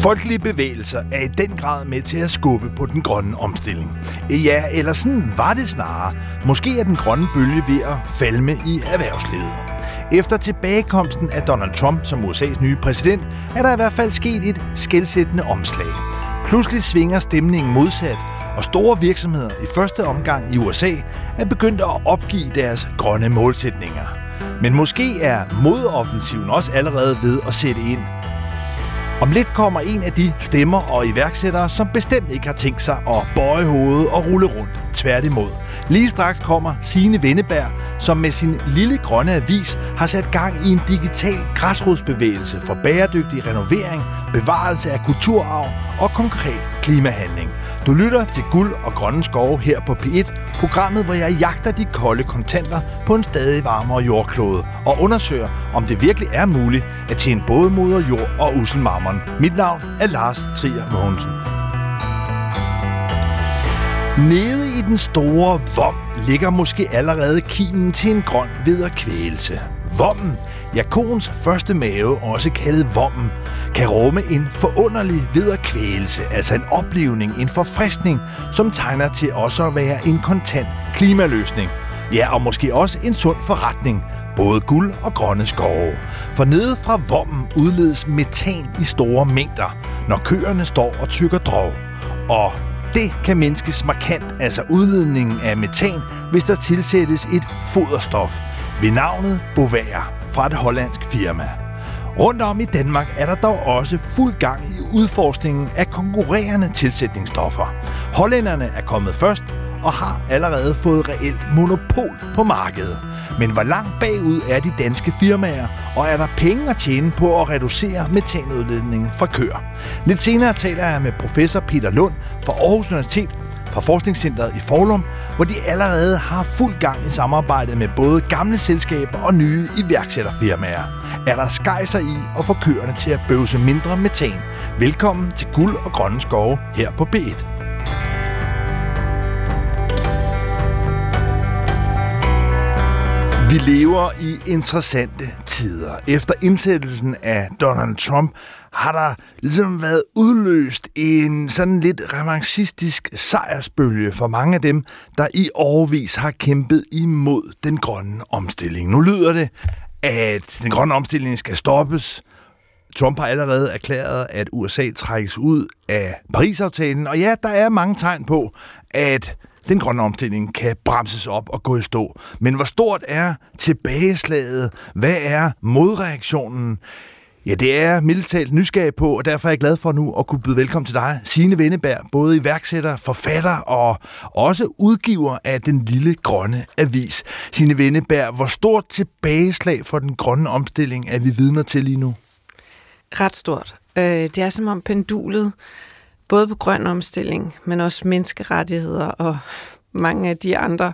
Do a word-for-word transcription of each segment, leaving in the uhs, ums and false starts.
Folkelige bevægelser er i den grad med til at skubbe på den grønne omstilling. Ja, eller sådan var det snarere. Måske er den grønne bølge ved at falme i erhvervslivet. Efter tilbagekomsten af Donald Trump som U S A's nye præsident, er der i hvert fald sket et skelsættende omslag. Pludselig svinger stemningen modsat, og store virksomheder i første omgang i U S A er begyndt at opgive deres grønne målsætninger. Men måske er modoffensiven også allerede ved at sætte ind. Om lidt kommer en af de stemmer og iværksættere, som bestemt ikke har tænkt sig at bøje hovedet og rulle rundt. Tværtimod. Lige straks kommer Signe Wenneberg, som med sin lille grønne avis har sat gang i en digital græsrodsbevægelse for bæredygtig renovering, bevarelse af kulturarv og konkret klimahandling. Du lytter til Guld og Grønne Skove her på P et, programmet, hvor jeg jagter de kolde kontanter på en stadig varmere jordklode og undersøger, om det virkelig er muligt at tjene både moder jord og ussel marmor. Mit navn er Lars Trier Mogensen. Nede i den store vom ligger måske allerede kimen til en grøn vederkvælelse. Vommen, ja koens første mave, også kaldet vommen, kan rumme en forunderlig vederkvælelse, altså en oplevning, en forfriskning, som tegner til også at være en kontant klimaløsning. Ja, og måske også en sund forretning, både guld og grønne skove. For nede fra vommen udledes metan i store mængder, når køerne står og tykker drov. Og det kan mindskes markant, altså udledningen af metan, hvis der tilsættes et foderstof ved navnet Bovaer fra et hollandsk firma. Rundt om i Danmark er der dog også fuld gang i udforskningen af konkurrerende tilsætningsstoffer. Hollænderne er kommet først og har allerede fået reelt monopol på markedet. Men hvor langt bagud er de danske firmaer, og er der penge at tjene på at reducere metanudledningen fra køer? Lidt senere taler jeg med professor Peter Lund fra Aarhus Universitet fra Forskningscentret i Foulum, hvor de allerede har fuld gang i samarbejde med både gamle selskaber og nye iværksætterfirmaer. Er der skejser i at få køerne til at bøvse mindre metan? Velkommen til Guld og Grønne Skove her på P et. Vi lever i interessante tider. Efter indsættelsen af Donald Trump har der ligesom været udløst en sådan lidt revanchistisk sejrsbølge for mange af dem, der i årevis har kæmpet imod den grønne omstilling. Nu lyder det, at den grønne omstilling skal stoppes. Trump har allerede erklæret, at U S A trækkes ud af Paris-aftalen. Og ja, der er mange tegn på, at den grønne omstilling kan bremses op og gå i stå. Men hvor stort er tilbageslaget? Hvad er modreaktionen? Ja, det er jeg mildt talt nysgerrig på, og derfor er jeg glad for nu at kunne byde velkommen til dig, Signe Wenneberg, både iværksætter, forfatter og også udgiver af den lille grønne avis. Signe Wenneberg, hvor stort tilbageslag for den grønne omstilling er vi vidner til lige nu? Ret stort. Det er som om pendulet, både på grøn omstilling, men også menneskerettigheder og mange af de andre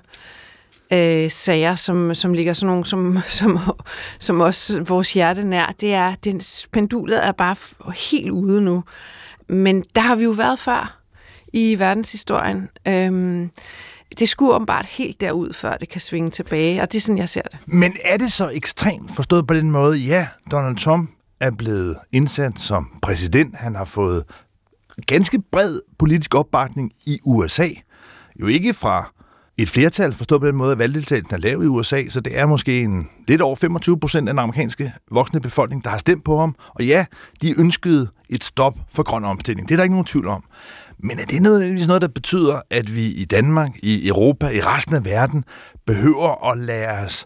øh, sager, som, som ligger sådan nogle, som, som, som også vores hjerte nær, det er, den pendulet er bare helt ude nu. Men der har vi jo været før i verdenshistorien. Øhm, det skulle åbenbart helt derud, før det kan svinge tilbage, og det er sådan, jeg ser det. Men er det så ekstremt forstået på den måde? Ja, Donald Trump er blevet indsat som præsident. Han har fået ganske bred politisk opbakning i U S A. Jo ikke fra et flertal, forstået på den måde, at valgdeltagelsen er lav i U S A, så det er måske en lidt over femogtyve procent af den amerikanske voksne befolkning, der har stemt på ham. Og ja, de ønskede et stop for grøn omstilling. Det er der ikke nogen tvivl om. Men er det nødvendigvis noget, der betyder, at vi i Danmark, i Europa, i resten af verden, behøver at lade os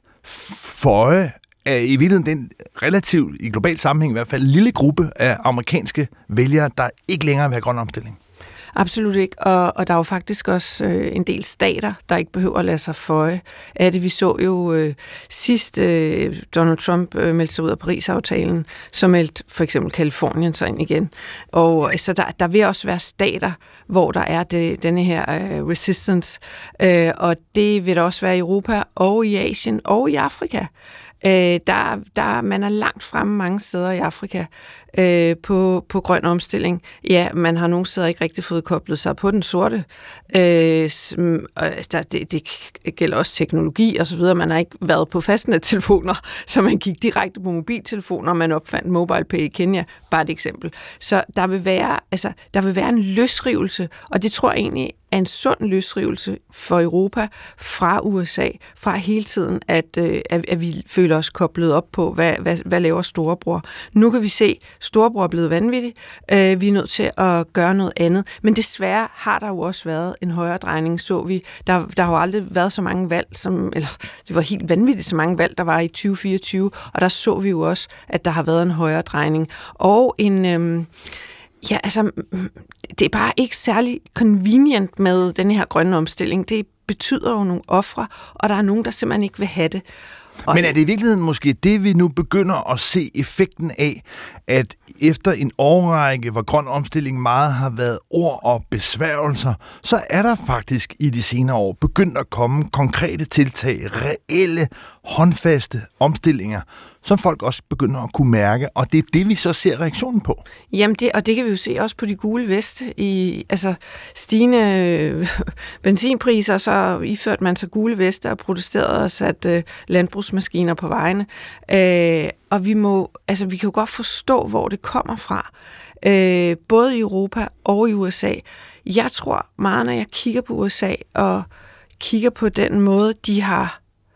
føje af i virkeligheden den relativt, i global sammenhæng i hvert fald, lille gruppe af amerikanske vælgere, der ikke længere vil have grøn omstilling? Absolut ikke, og, og der er jo faktisk også øh, en del stater, der ikke behøver at lade sig føje af det. Vi så jo øh, sidst øh, Donald Trump øh, meldte sig ud af Paris-aftalen, så meldte for eksempel Kalifornien sig ind igen. Og så der, der vil også være stater, hvor der er det, denne her øh, resistance, øh, og det vil der også være i Europa og i Asien og i Afrika. Øh, der, der, man er langt fremme mange steder i Afrika øh, på, på grøn omstilling. Ja, man har nogle steder ikke rigtig fået koblet sig på den sorte. Øh, der, det, det gælder også teknologi og så videre. Man har ikke været på fastnettelefoner, så man gik direkte på mobiltelefoner, man opfandt MobilePay i Kenya, bare et eksempel. Så der vil være, altså, der vil være en løsrivelse, og det tror jeg egentlig er en sund løsrivelse for Europa fra U S A, fra hele tiden, at, øh, at vi føler os koblet op på, hvad, hvad, hvad laver storebror. Nu kan vi se, at storebror er blevet vanvittig. Øh, vi er nødt til at gøre noget andet. Men desværre har der jo også været en højere drejning, så vi. Der, der har jo aldrig været så mange valg, som, eller det var helt vanvittigt så mange valg, der var i tyve fireogtyve, og der så vi jo også, at der har været en højere drejning. Og en... Øh, Ja, altså, det er bare ikke særlig convenient med den her grønne omstilling. Det betyder jo nogle ofre, og der er nogen, der simpelthen ikke vil have det. Og Men er det i virkeligheden måske det, vi nu begynder at se effekten af, at efter en årrække, hvor grøn omstilling meget har været ord og besværgelser, så er der faktisk i de senere år begyndt at komme konkrete tiltag, reelle, håndfaste omstillinger, som folk også begynder at kunne mærke, og det er det, vi så ser reaktionen på. Jamen, det, og det kan vi jo se også på de gule veste. I altså, stigende benzinpriser, så iførte man sig gule veste og protesterede og satte øh, landbrugsmaskiner på vejene. Øh, og vi må, altså, vi kan jo godt forstå, hvor det kommer fra. Øh, både i Europa og i U S A. Jeg tror meget, når jeg kigger på U S A og kigger på den måde, de har.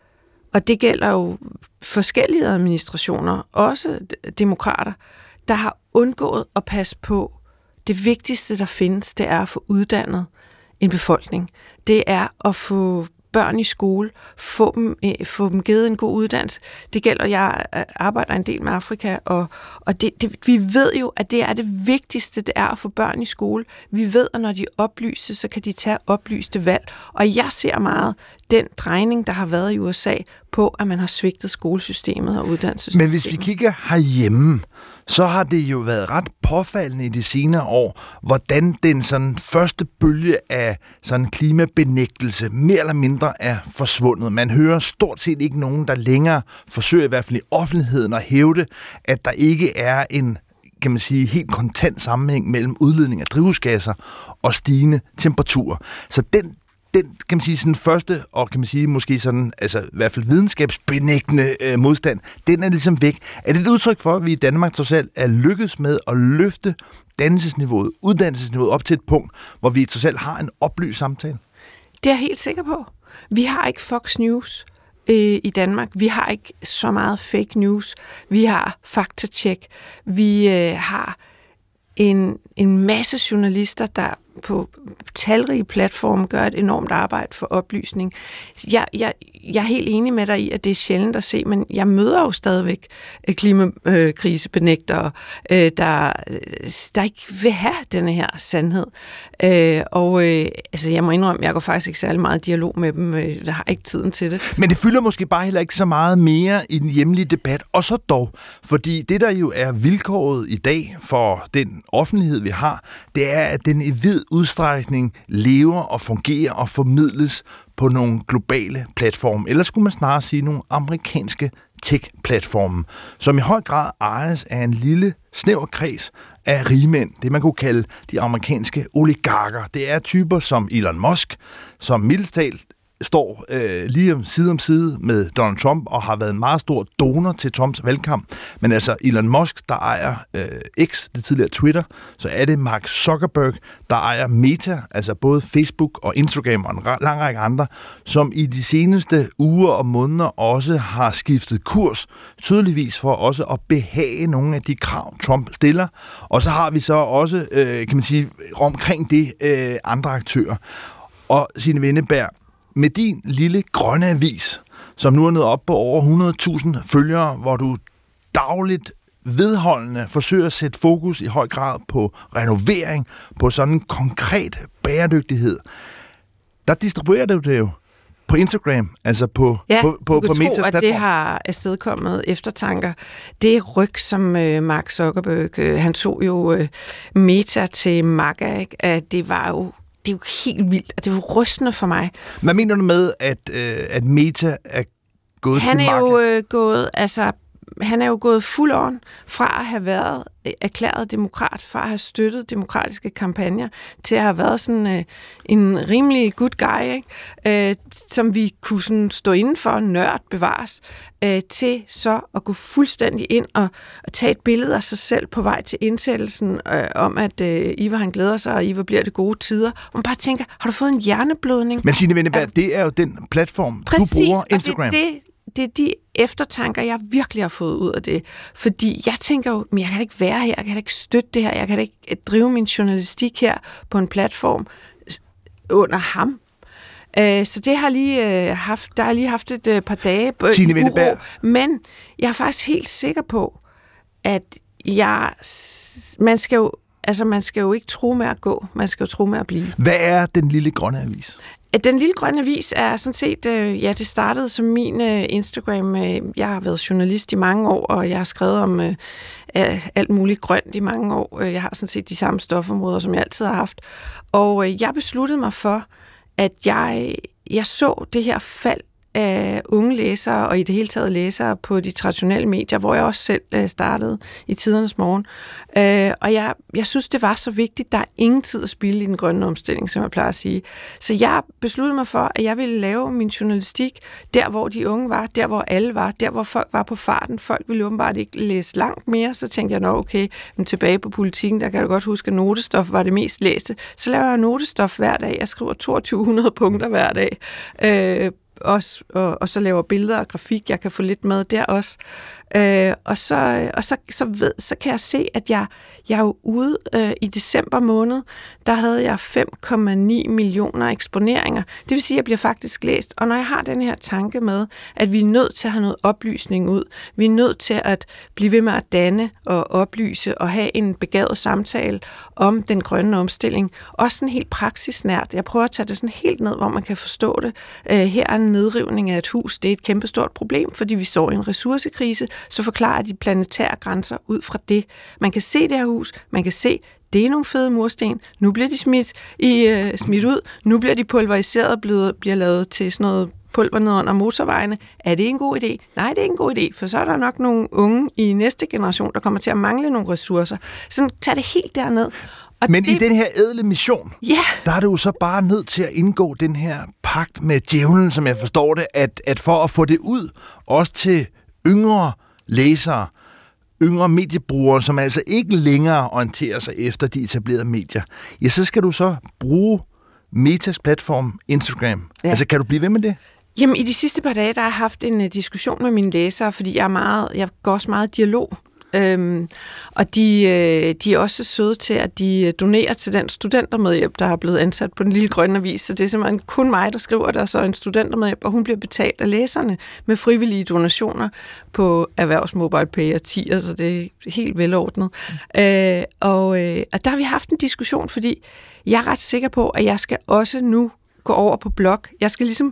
Og det gælder jo forskellige administrationer, også demokrater, der har undgået at passe på. Det vigtigste, der findes, det er at få uddannet en befolkning. Det er at få børn i skole, få dem, få dem givet en god uddannelse. Det gælder, jeg arbejder en del med Afrika, og, og det, det, vi ved jo, at det er det vigtigste, det er at få børn i skole. Vi ved, at når de er oplyste, så kan de tage oplyste valg. Og jeg ser meget den drejning, der har været i U S A, på, at man har svigtet skolesystemet og uddannelsessystemet. Men hvis vi kigger herhjemme, så har det jo været ret påfaldende i de senere år, hvordan den sådan første bølge af sådan klimabenægtelse mere eller mindre er forsvundet. Man hører stort set ikke nogen, der længere forsøger i hvert fald i offentligheden at hævde, at der ikke er en, kan man sige, helt kontant sammenhæng mellem udledning af drivhusgasser og stigende temperaturer. Så den Den, kan man sige, sådan første, og kan man sige, måske sådan, altså i hvert fald videnskabsbenægtende øh, modstand, den er ligesom væk. Er det et udtryk for, at vi i Danmark trods alt er lykkedes med at løfte dannelsesniveauet, uddannelsesniveauet op til et punkt, hvor vi trods alt har en oplyst samtale? Det er jeg helt sikker på. Vi har ikke Fox News øh, i Danmark. Vi har ikke så meget fake news. Vi har faktatjek. Vi øh, har en, en masse journalister, der på talrige platforme gør et enormt arbejde for oplysning. Jeg, jeg, jeg er helt enig med dig i, at det er sjældent at se, men jeg møder jo stadigvæk klimakrisebenægtere, øh, der, der ikke vil have denne her sandhed. Øh, og øh, altså, jeg må indrømme, jeg går faktisk ikke særlig meget dialog med dem. Jeg har ikke tiden til det. Men det fylder måske bare heller ikke så meget mere i den hjemlige debat, og så dog, fordi det, der jo er vilkåret i dag for den offentlighed, vi har, det er, at den i vid udstrækning lever og fungerer og formidles på nogle globale platforme, eller skulle man snarere sige nogle amerikanske tech-platforme, som i høj grad ejes af en lille, snæver kreds af rigmænd, det man kunne kalde de amerikanske oligarker. Det er typer som Elon Musk, som mildest talt står øh, lige om side om side med Donald Trump og har været en meget stor donor til Trumps valgkamp. Men altså Elon Musk, der ejer øh, X, det tidligere Twitter, så er det Mark Zuckerberg, der ejer Meta, altså både Facebook og Instagram og en lang række andre, som i de seneste uger og måneder også har skiftet kurs, tydeligvis for også at behage nogle af de krav, Trump stiller. Og så har vi så også, øh, kan man sige, omkring det øh, andre aktører. Og Signe Wenneberg, med din lille grønne avis, som nu er nået op på over hundrede tusind følgere, hvor du dagligt vedholdende forsøger at sætte fokus i høj grad på renovering, på sådan en konkret bæredygtighed, der distribuerer du det jo på Instagram, altså på, ja, på, på, på Metas platform. Ja, at det har afstedkommet eftertanker. Det ryg, som øh, Mark Zuckerberg, øh, han tog jo øh, Meta til MAGA, at det var jo Det er jo helt vildt, og det er jo rystende for mig. Hvad mener du med, at, øh, at Meta er gået han til er makke? jo øh, gået, altså, han er jo gået fuld on fra at have været erklæret demokrat, fra at have støttet demokratiske kampagner, til at have været sådan øh, en rimelig good guy, ikke? Øh, som vi kunne sådan stå inden for, nørd bevares, øh, til så at gå fuldstændig ind og, og tage et billede af sig selv på vej til indsættelsen, øh, om at øh, Ivar han glæder sig, og Ivar bliver det gode tider. Og man bare tænker, har du fået en hjerneblødning? Men Signe Wenneberg, ja. Det er jo den platform, Præcis, du bruger, Instagram. Og det, det, det er de eftertanker, jeg virkelig har fået ud af det. Fordi jeg tænker jo, men jeg kan da ikke være her, jeg kan da ikke støtte det her, jeg kan da ikke drive min journalistik her på en platform under ham. Så det har lige haft, der har lige haft et par dage uro, men jeg er faktisk helt sikker på, at jeg, man skal jo, altså man skal jo ikke tro med at gå, man skal jo tro med at blive. Hvad er Den Lille Grønne Avis? Den Lille Grønne Avis er sådan set, øh, ja, det startede som min øh, Instagram. Øh, jeg har været journalist i mange år, og jeg har skrevet om øh, alt muligt grønt i mange år. Jeg har sådan set de samme stofområder, som jeg altid har haft. Og øh, jeg besluttede mig for, at jeg, jeg så det her fald af unge læsere, og i det hele taget læsere på de traditionelle medier, hvor jeg også selv øh, startede i Tidernes Morgen. Øh, og jeg, jeg synes, det var så vigtigt. Der er ingen tid at spilde i den grønne omstilling, som jeg plejer at sige. Så jeg besluttede mig for, at jeg ville lave min journalistik der, hvor de unge var, der, hvor alle var, der, hvor folk var på farten. Folk ville åbenbart ikke læse langt mere. Så tænkte jeg, nå okay, men tilbage på politikken, der kan du godt huske, at notestof var det mest læste. Så laver jeg notestof hver dag. Jeg skriver toogtyve hundrede punkter hver dag. Øh, Også, og, og så laver billeder og grafik, jeg kan få lidt med der også. Øh, og så, og så, så, ved, så kan jeg se, at jeg, jeg er jo ude øh, i december måned, der havde jeg fem komma ni millioner eksponeringer. Det vil sige, at jeg bliver faktisk læst. Og når jeg har den her tanke med, at vi er nødt til at have noget oplysning ud, vi er nødt til at blive ved med at danne og oplyse og have en begavet samtale om den grønne omstilling. Også sådan helt praksisnært. Jeg prøver at tage det sådan helt ned, hvor man kan forstå det. Øh, her er en nedrivning af et hus. Det er et kæmpestort problem, fordi vi står i en ressourcekrise. Så forklarer de planetære grænser ud fra det. Man kan se det her hus, man kan se, det er nogle fede mursten, nu bliver de smidt, i, øh, smidt ud, nu bliver de pulveriseret og bliver, bliver lavet til sådan noget pulver ned under motorvejene. Er det en god idé? Nej, det er ikke en god idé, for så er der nok nogle unge i næste generation, der kommer til at mangle nogle ressourcer. Så tag det helt derned. Og Men det... i den her ædle mission, yeah. der er du jo så bare nødt til at indgå den her pagt med djævlen, som jeg forstår det, at, at for at få det ud, også til yngre læsere, yngre mediebrugere, som altså ikke længere orienterer sig efter de etablerede medier, ja, så skal du så bruge Metas platform Instagram. Ja. Altså, kan du blive ved med det? Jamen, i de sidste par dage, der har jeg haft en uh, diskussion med mine læsere, fordi jeg er meget, jeg går også meget i dialog. Øhm, og de, øh, de er også søde til, at de donerer til den studentermedhjælp, der er blevet ansat på Den Lille Grønne Avis. Så det er simpelthen kun mig, der skriver, der er så en studentermedhjælp, og hun bliver betalt af læserne med frivillige donationer på Erhvervsmobile og tier, så det er helt velordnet. Mm. Øh, og, øh, og der har vi haft en diskussion, fordi jeg er ret sikker på, at jeg skal også nu gå over på blog. Jeg skal ligesom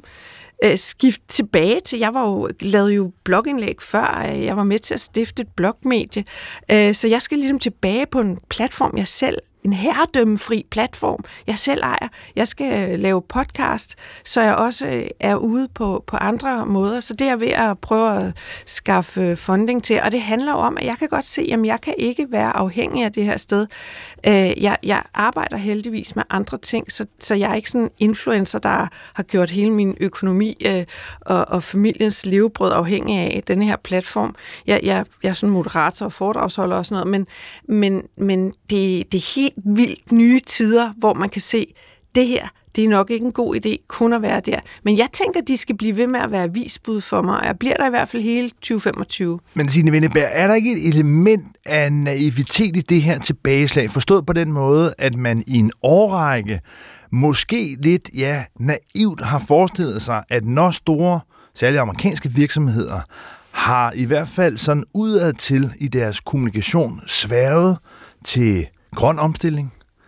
skift tilbage til, jeg var jo, lavede jo blogindlæg før, jeg var med til at stifte et blogmedie, så jeg skal ligesom tilbage på en platform, jeg selv, en herredømmefri platform, jeg selv ejer. Jeg skal lave podcast, så jeg også er ude på, på andre måder, så det er jeg ved at prøve at skaffe funding til, og det handler om, at jeg kan godt se, at jeg kan ikke være afhængig af det her sted. Jeg, jeg arbejder heldigvis med andre ting, så, så jeg er ikke sådan en influencer, der har gjort hele min økonomi og, og familiens levebrød afhængig af denne her platform. Jeg, jeg, jeg er sådan moderator og foredragsholder og sådan noget, men, men, men det, det er helt vildt nye tider, hvor man kan se, det her, det er nok ikke en god idé kun at være der. Men jeg tænker, at de skal blive ved med at være avisbud for mig, og jeg bliver der i hvert fald hele tyve femogtyve. Men Signe Wenneberg, er der ikke et element af naivitet i det her tilbageslag? Forstået på den måde, at man i en årrække måske lidt, ja, naivt har forestillet sig, at når store, særligt amerikanske virksomheder, har i hvert fald sådan udadtil i deres kommunikation sværget til grøn omstilling,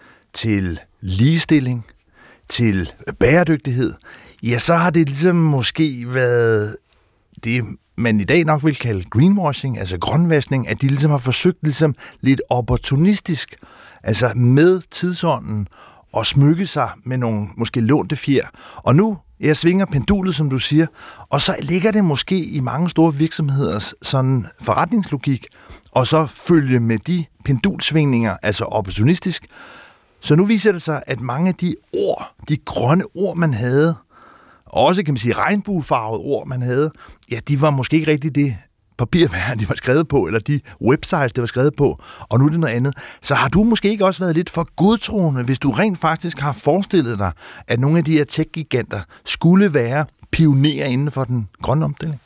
til ligestilling, til bæredygtighed, ja, så har det ligesom måske været det, man i dag nok vil kalde greenwashing, altså grønvaskning, at de ligesom har forsøgt ligesom lidt opportunistisk, altså med tidsånden, og smykke sig med nogle måske lånte fjer. Og nu Jeg svinger pendulet, som du siger, og så ligger det måske i mange store virksomheders sådan forretningslogik, og så følge med de pendulsvingninger, altså opportunistisk. Så nu viser det sig, at mange af de ord, de grønne ord, man havde, også kan man sige regnbuefarvede ord, man havde, ja, de var måske ikke rigtig det papirværd, de var skrevet på, eller de websites, det var skrevet på, og nu er det noget andet. Så har du måske ikke også været lidt for godtroende, hvis du rent faktisk har forestillet dig, at nogle af de her tech-giganter skulle være pionerer inden for den grønne omstilling?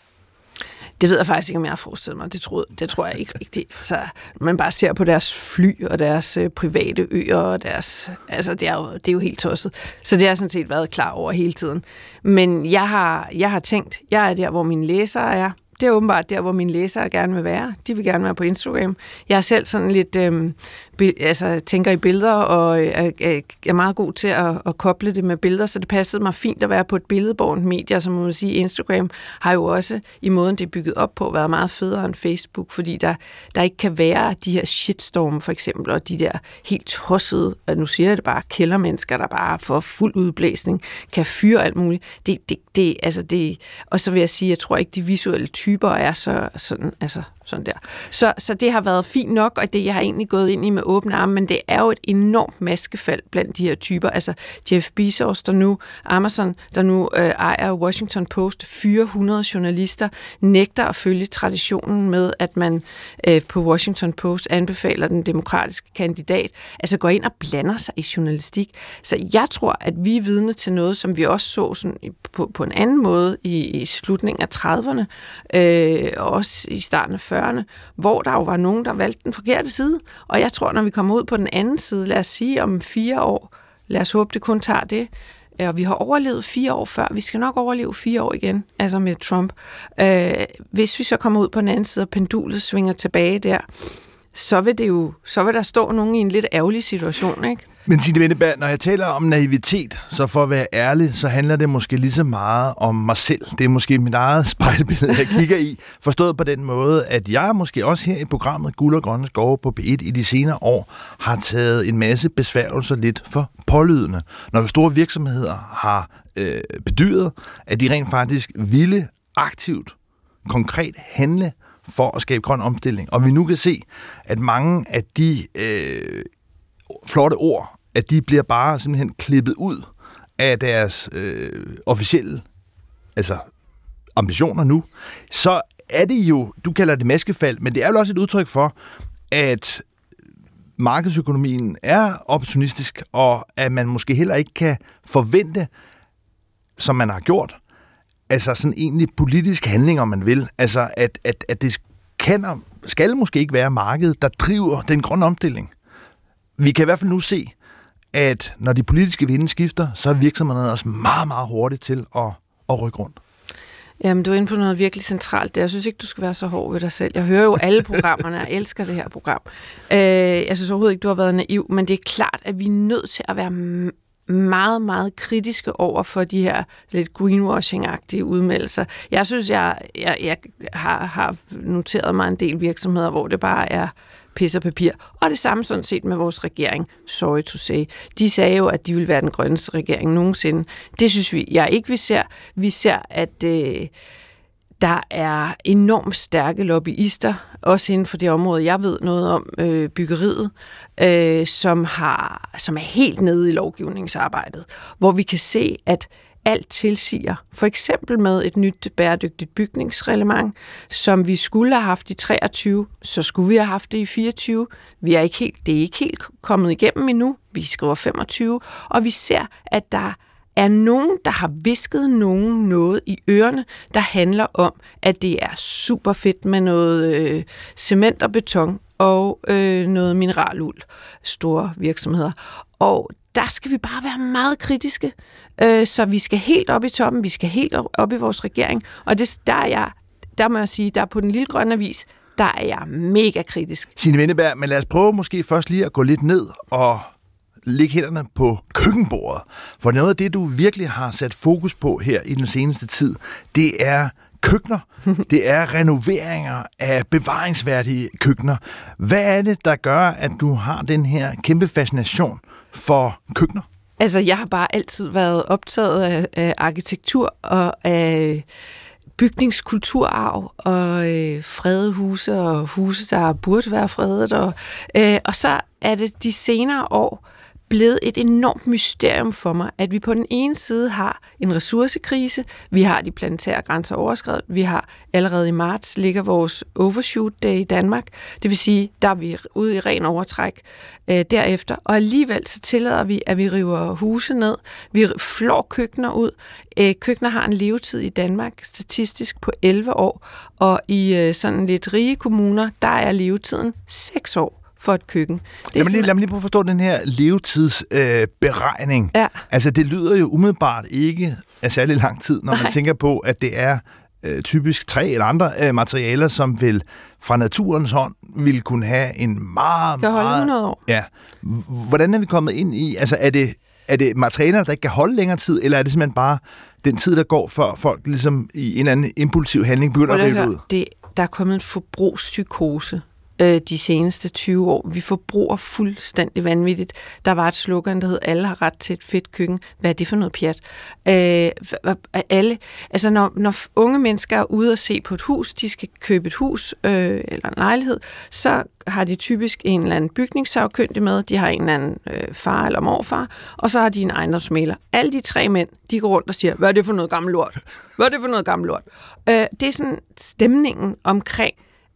Det ved jeg faktisk ikke, om jeg har forestillet mig. Det tror, det tror jeg ikke rigtigt. Altså, man bare ser på deres fly og deres øh, private øer og deres... Altså, det er, jo, det er jo helt tosset. Så det har jeg sådan set været klar over hele tiden. Men jeg har, jeg har tænkt, jeg er der, hvor mine læsere er. Det er åbenbart der, hvor mine læsere gerne vil være. De vil gerne være på Instagram. Jeg er selv sådan lidt, øh, be, altså tænker i billeder, og øh, er meget god til at, at koble det med billeder, så det passede mig fint at være på et billedbårent medie, som man må sige, Instagram har jo også, i måden det er bygget op på, været meget federe end Facebook, fordi der, der ikke kan være de her shitstorm for eksempel, og de der helt tossede, og nu siger jeg det bare, kældermennesker, der bare får fuld udblæsning, kan fyre alt muligt. Det, det, det, altså det, og så vil jeg sige, jeg tror ikke, de visuelle typer er så sådan, altså sådan der. Så, så det har været fint nok, og det jeg har egentlig gået ind i med åbne arme, men det er jo et enormt maskefald blandt de her typer. Altså Jeff Bezos, der nu, Amazon, der nu øh, ejer Washington Post, fyrer hundrede journalister, nægter at følge traditionen med, at man øh, på Washington Post anbefaler den demokratiske kandidat, altså går ind og blander sig i journalistik. Så jeg tror, at vi er vidne til noget, som vi også så sådan på, på en anden måde i, i slutningen af trediverne, øh, og også i starten af fyrrerne, hvor der jo var nogen, der valgte den forkerte side. Og jeg tror, når vi kommer ud på den anden side, lad os sige om fire år, lad os håbe, det kun tager det, og vi har overlevet fire år før, vi skal nok overleve fire år igen, altså med Trump. Øh, hvis vi så kommer ud på den anden side, og pendulet svinger tilbage der, så vil det jo, så vil der stå nogen i en lidt ærgerlig situation, ikke? Men Signe Wenneberg, når jeg taler om naivitet, så for at være ærlig, så handler det måske lige så meget om mig selv. Det er måske mit eget spejlbillede, jeg kigger i. Forstået på den måde, at jeg måske også her i programmet Guld og Grønne Skove på P et i de senere år har taget en masse besværgelser lidt for pålydende. Når store virksomheder har øh, bedyret, at de rent faktisk ville aktivt, konkret handle for at skabe grøn omstilling. Og vi nu kan se, at mange af de øh, flotte ord, at de bliver bare simpelthen klippet ud af deres øh, officielle altså ambitioner nu, så er det jo, du kalder det maskefald, men det er jo også et udtryk for, at markedsøkonomien er opportunistisk, og at man måske heller ikke kan forvente, som man har gjort, altså sådan egentlig politisk handling, om man vil. Altså, at, at, at det kan og skal måske ikke være markedet, der driver den grønne omstilling. Vi kan i hvert fald nu se, at når de politiske vinde skifter, så er virksomhederne også meget, meget hurtigt til at, at rykke rundt. Jamen, du er inde på noget virkelig centralt. Jeg synes ikke, du skal være så hård ved dig selv. Jeg hører jo alle programmerne, og jeg elsker det her program. Jeg synes overhovedet ikke, du har været naiv, men det er klart, at vi er nødt til at være meget, meget kritiske over for de her lidt greenwashing-agtige udmeldelser. Jeg synes, jeg, jeg, jeg har, har noteret mig en del virksomheder, hvor det bare er pis og papir. Og det samme sådan set med vores regering. Sorry to say. De sagde jo, at de ville være den grønneste regering nogensinde. Det synes vi, jeg ikke vi ser. Vi ser, at øh, der er enormt stærke lobbyister, også inden for det område, jeg ved noget om, øh, byggeriet, øh, som, har, som er helt nede i lovgivningsarbejdet, hvor vi kan se, at alt tilsiger, for eksempel med et nyt bæredygtigt bygningsreglement, som vi skulle have haft i treogtyve, så skulle vi have haft det i fireogtyve. Vi er ikke helt, det er ikke helt kommet igennem endnu. Vi skriver femogtyve, og vi ser, at der er nogen, der har visket nogen noget i ørerne, der handler om, at det er super fedt med noget øh, cement og beton og øh, noget mineraluld, store virksomheder. Og der skal vi bare være meget kritiske, øh, så vi skal helt op i toppen, vi skal helt op i vores regering, og det, der er jeg, der må jeg sige, der på den lille grønne avis, der er jeg mega kritisk. Signe Wenneberg, men lad os prøve måske først lige at gå lidt ned og lægge hænderne på køkkenbordet. For noget af det, du virkelig har sat fokus på her i den seneste tid, det er køkkener. Det er renoveringer af bevaringsværdige køkkener. Hvad er det, der gør, at du har den her kæmpe fascination for køkkener? Altså, jeg har bare altid været optaget af, af arkitektur og af bygningskulturarv og øh, fredede huse og huse, der burde være fredet. Og, øh, og så er det de senere år blevet et enormt mysterium for mig, at vi på den ene side har en ressourcekrise, vi har de planetære grænser overskredet, vi har allerede i marts ligger vores overshoot day i Danmark, det vil sige, der er vi ude i ren overtræk øh, derefter, og alligevel så tillader vi, at vi river huse ned, vi flår køkkener ud. Øh, køkkener har en levetid i Danmark statistisk på elleve år, og i øh, sådan lidt rige kommuner, der er levetiden seks år. For et køkken. Lad mig, lige, lad mig lige prøve at forstå den her levetidsberegning. Øh, ja. Altså, det lyder jo umiddelbart ikke af særlig lang tid, når man Nej. tænker på, at det er øh, typisk træ eller andre øh, materialer, som vil fra naturens hånd vil kunne have en meget, kan holde meget... hundrede år. Ja. Hvordan er vi kommet ind i... Altså, er det, er det materialer, der ikke kan holde længere tid, eller er det simpelthen bare den tid, der går, før folk ligesom i en eller anden impulsiv handling begynder at rive ud? Det, der er kommet en forbrugspsykose de seneste tyve år. Vi forbruger fuldstændig vanvittigt. Der var et slogan, der hed, alle har ret til et fedt køkken. Hvad er det for noget pjat? Øh, alle, altså når, når unge mennesker er ude og se på et hus, de skal købe et hus øh, eller en lejlighed, så har de typisk en eller anden bygningssagkyndig med, de har en eller anden øh, far eller morfar, og så har de en ejendomsmægler. Alle de tre mænd, de går rundt og siger, hvad er det for noget gammel lort? Hvad er det for noget gammel lort? Øh, det er sådan stemningen omkring,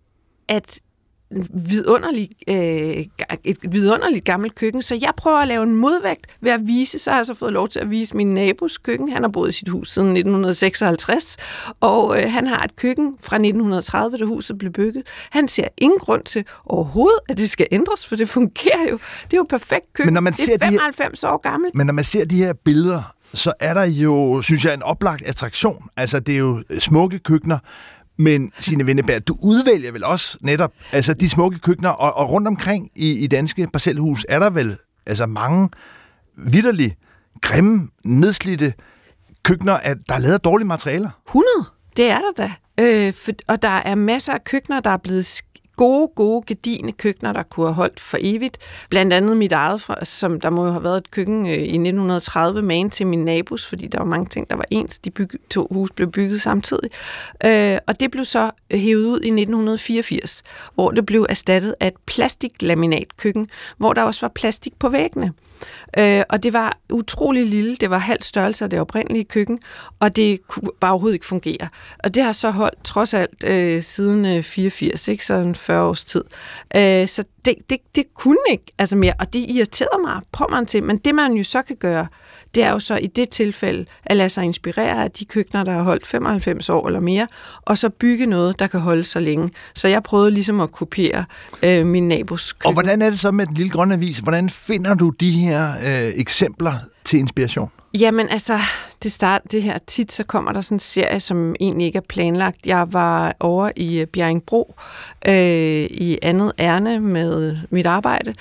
at vidunderlig, øh, et vidunderligt gammelt køkken, så jeg prøver at lave en modvægt ved at vise, så har jeg så fået lov til at vise min nabos køkken. Han har boet i sit hus siden nitten seksoghalvtreds, og øh, han har et køkken fra nitten tredive, da huset blev bygget. Han ser ingen grund til overhovedet, at det skal ændres, for det fungerer jo. Det er jo perfekt køkken. Men når man det er femoghalvfems de her, år gammelt. Men når man ser de her billeder, så er der jo, synes jeg, en oplagt attraktion. Altså, det er jo smukke køkkener. Men, Signe Wenneberg, du udvælger vel også netop altså de smukke køkkener, og, og rundt omkring i, i danske parcelhus er der vel altså mange vitterligt grimme, nedslidte køkkener, at der er lavet af dårlige materialer. hundrede Det er der da. Øh, for, og der er masser af køkkener, der er blevet gode, gode, gedigne køkkener, der kunne have holdt for evigt. Blandt andet mit eget, som der må have været et køkken i nitten tredive, magen til min nabos, fordi der var mange ting, der var ens. De bygge, to hus blev bygget samtidig. Øh, og det blev så hævet ud i nitten fireogfirs, hvor det blev erstattet af et plastiklaminatkøkken, hvor der også var plastik på væggene. Øh, og det var utrolig lille, det var halv størrelse af det oprindelige køkken, og det kunne bare overhovedet ikke fungere. Og det har så holdt trods alt øh, siden øh, fireogfirs, ikke? Så en fyrre års tid. Øh, så det, det, det kunne ikke altså mere, og det irriterede mig på mig til, men det man jo så kan gøre, det er jo så i det tilfælde at lade sig inspirere af de køkkener, der har holdt femoghalvfems år eller mere, og så bygge noget, der kan holde så længe. Så jeg prøvede ligesom at kopiere øh, min nabos køkken. Og hvordan er det så med Den Lille Grønne Avis? Hvordan finder du de her øh, eksempler til inspiration? Jamen altså, det start det her tit, så kommer der sådan en serie, som egentlig ikke er planlagt. Jeg var over i Bjerringbro øh, i andet ærne med mit arbejde,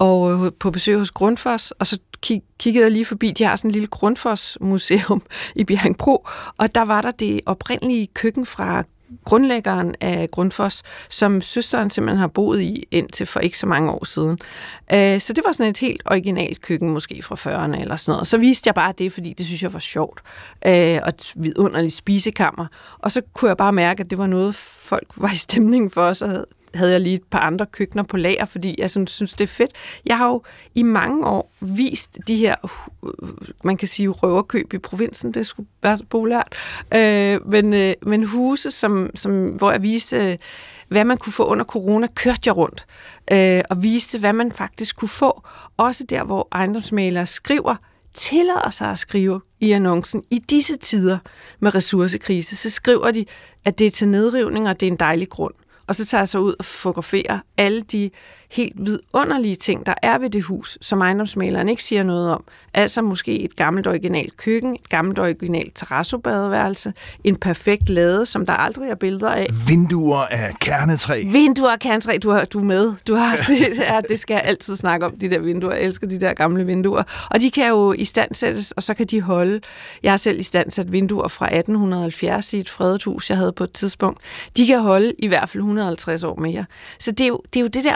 og på besøg hos Grundfos, og så kig, kiggede jeg lige forbi, de har sådan en lille Grundfos-museum i Bjerringbro, og der var der det oprindelige køkken fra grundlæggeren af Grundfos, som søsteren simpelthen har boet i indtil for ikke så mange år siden. Så det var sådan et helt originalt køkken, måske fra fyrrerne eller sådan noget. Så viste jeg bare det, fordi det synes jeg var sjovt. Og et vidunderligt spisekammer. Og så kunne jeg bare mærke, at det var noget, folk var i stemningen for, så havde jeg lige et par andre køkkener på lager, fordi jeg sådan, synes, det er fedt. Jeg har jo i mange år vist de her, man kan sige, røverkøb i provinsen, det skulle være så populært, øh, men, øh, men huse, som, som, hvor jeg viste, øh, hvad man kunne få under corona, kørte jeg rundt øh, og viste, hvad man faktisk kunne få. Også der, hvor ejendomsmæglere skriver, tillader sig at skrive i annoncen, i disse tider med ressourcekrise, så skriver de, at det er til nedrivning, og det er en dejlig grund. Og så tager jeg så ud og fotograferer alle de helt vidunderlige ting, der er ved det hus, som ejendomsmægleren ikke siger noget om. Altså måske et gammelt originalt køkken, et gammelt originalt terrazzo-badeværelse, en perfekt lade, som der aldrig er billeder af. Vinduer af kernetræ. Vinduer af kernetræ, du, har, du er med. Du har set, ja, det skal jeg altid snakke om, de der vinduer. Jeg elsker de der gamle vinduer. Og de kan jo istandsættes, og så kan de holde. Jeg har selv istandsat vinduer fra atten halvfjerds i et fredet hus, jeg havde på et tidspunkt. De kan holde i hvert fald et hundrede og halvtreds år mere. Så det er jo det, er jo det der med at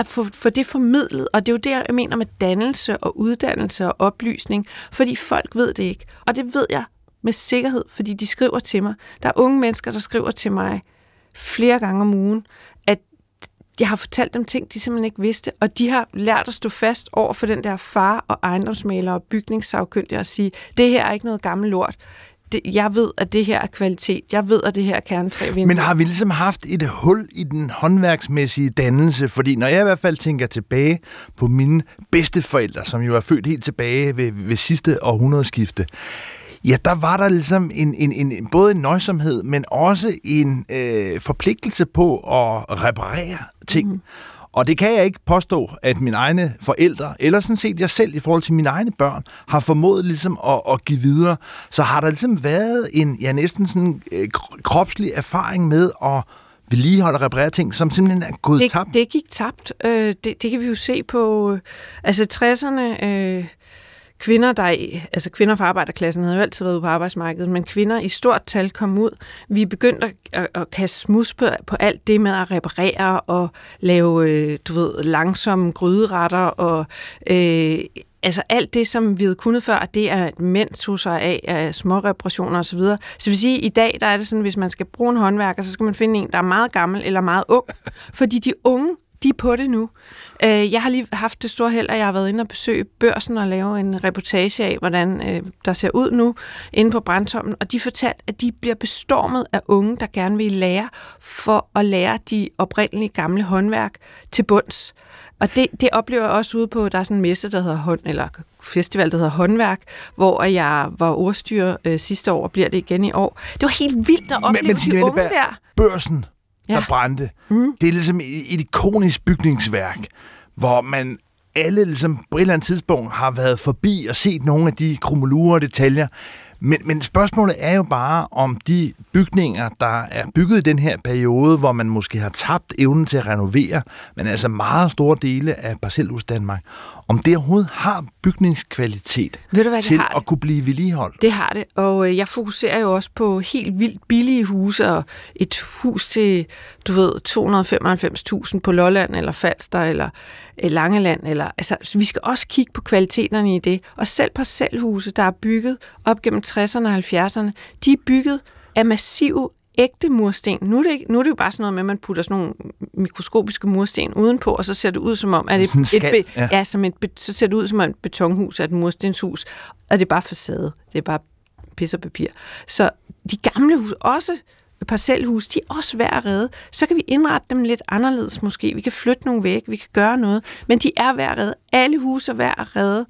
få, få det formidlet, og det er jo der, jeg mener med dannelse og uddannelse og oplysning, fordi folk ved det ikke. Og det ved jeg med sikkerhed, fordi de skriver til mig. Der er unge mennesker, der skriver til mig flere gange om ugen, at jeg har fortalt dem ting, de simpelthen ikke vidste, og de har lært at stå fast over for den der far- og ejendomsmaler og bygningssagkyndige og sige, det her er ikke noget gammelt lort. Det, jeg ved, at det her er kvalitet. Jeg ved, at det her er kernetrævindue. Men har vi ligesom haft et hul i den håndværksmæssige dannelse? Fordi når jeg i hvert fald tænker tilbage på mine bedsteforældre, som jo er født helt tilbage ved, ved sidste århundredeskifte, ja, der var der ligesom en, en, en, både en nøjsomhed, men også en øh, forpligtelse på at reparere ting. Mm. Og det kan jeg ikke påstå, at mine egne forældre, eller sådan set jeg selv i forhold til mine egne børn, har formået ligesom at, at give videre. Så har der ligesom været en, ja, næsten sådan øh, kropslig erfaring med at vedligeholde og reparere ting, som simpelthen er gået det, tabt. Det gik tabt. Øh, det, det kan vi jo se på, øh, altså tresserne... Øh Kvinder, der er, altså kvinder fra arbejderklassen havde jo altid været ude på arbejdsmarkedet, men kvinder i stort tal kom ud. Vi begyndte at, at, at kaste smus på, på alt det med at reparere og lave, øh, du ved, langsomme gryderetter og øh, altså alt det, som vi havde kunnet før, det er mænd tog sig af, af små reparationer osv. Så, så vil sige, at i dag der er det sådan, hvis man skal bruge en håndværker, så skal man finde en, der er meget gammel eller meget ung, fordi de unge, de er på det nu. Jeg har lige haft det store held, at jeg har været inde og besøge Børsen og lave en reportage af, hvordan der ser ud nu inde på Brandtommen, og de fortalte, at de bliver bestormet af unge, der gerne vil lære for at lære de oprindelige gamle håndværk til bunds. Og det, det oplever jeg også ude på, der er sådan en messe, der hedder hånd, eller festival, der hedder Håndværk, hvor jeg var ordstyrer øh, sidste år, og bliver det igen i år. Det var helt vildt at opleve men, men, de unge der. Børsen, der ja. brændte. Mm. Det er ligesom et ikonisk bygningsværk, hvor man alle ligesom på et eller andet tidspunkt har været forbi og set nogle af de krummelurer og detaljer. Men, men spørgsmålet er jo bare, om de bygninger, der er bygget i den her periode, hvor man måske har tabt evnen til at renovere, men altså meget store dele af Parcelhus Danmark, om det overhovedet har bygningskvalitet Ved du hvad, til har at kunne blive vedligeholdt. Det har det, og jeg fokuserer jo også på helt vildt billige huse, og et hus til, du ved, to hundrede og femoghalvfems tusind på Lolland, eller Falster, eller Langeland, eller, altså, vi skal også kigge på kvaliteterne i det, og selv parcelhuse, der er bygget op gennem tresserne og halvfjerdserne, de er bygget af massive ægte mursten. Nu er, det ikke, nu er det jo bare sådan noget med, at man putter sådan nogle mikroskopiske mursten udenpå, og så ser det ud som om, at et, et, et, ja. Ja, som et, så ser det ud som et betonhus, et murstenshus, og det er bare facade. Det er bare pis og papir. Så de gamle huse, også parcelhus, de er også værd at redde. Så kan vi indrette dem lidt anderledes måske. Vi kan flytte nogle væk, vi kan gøre noget, men de er værd at redde. Alle huse er værd at redde.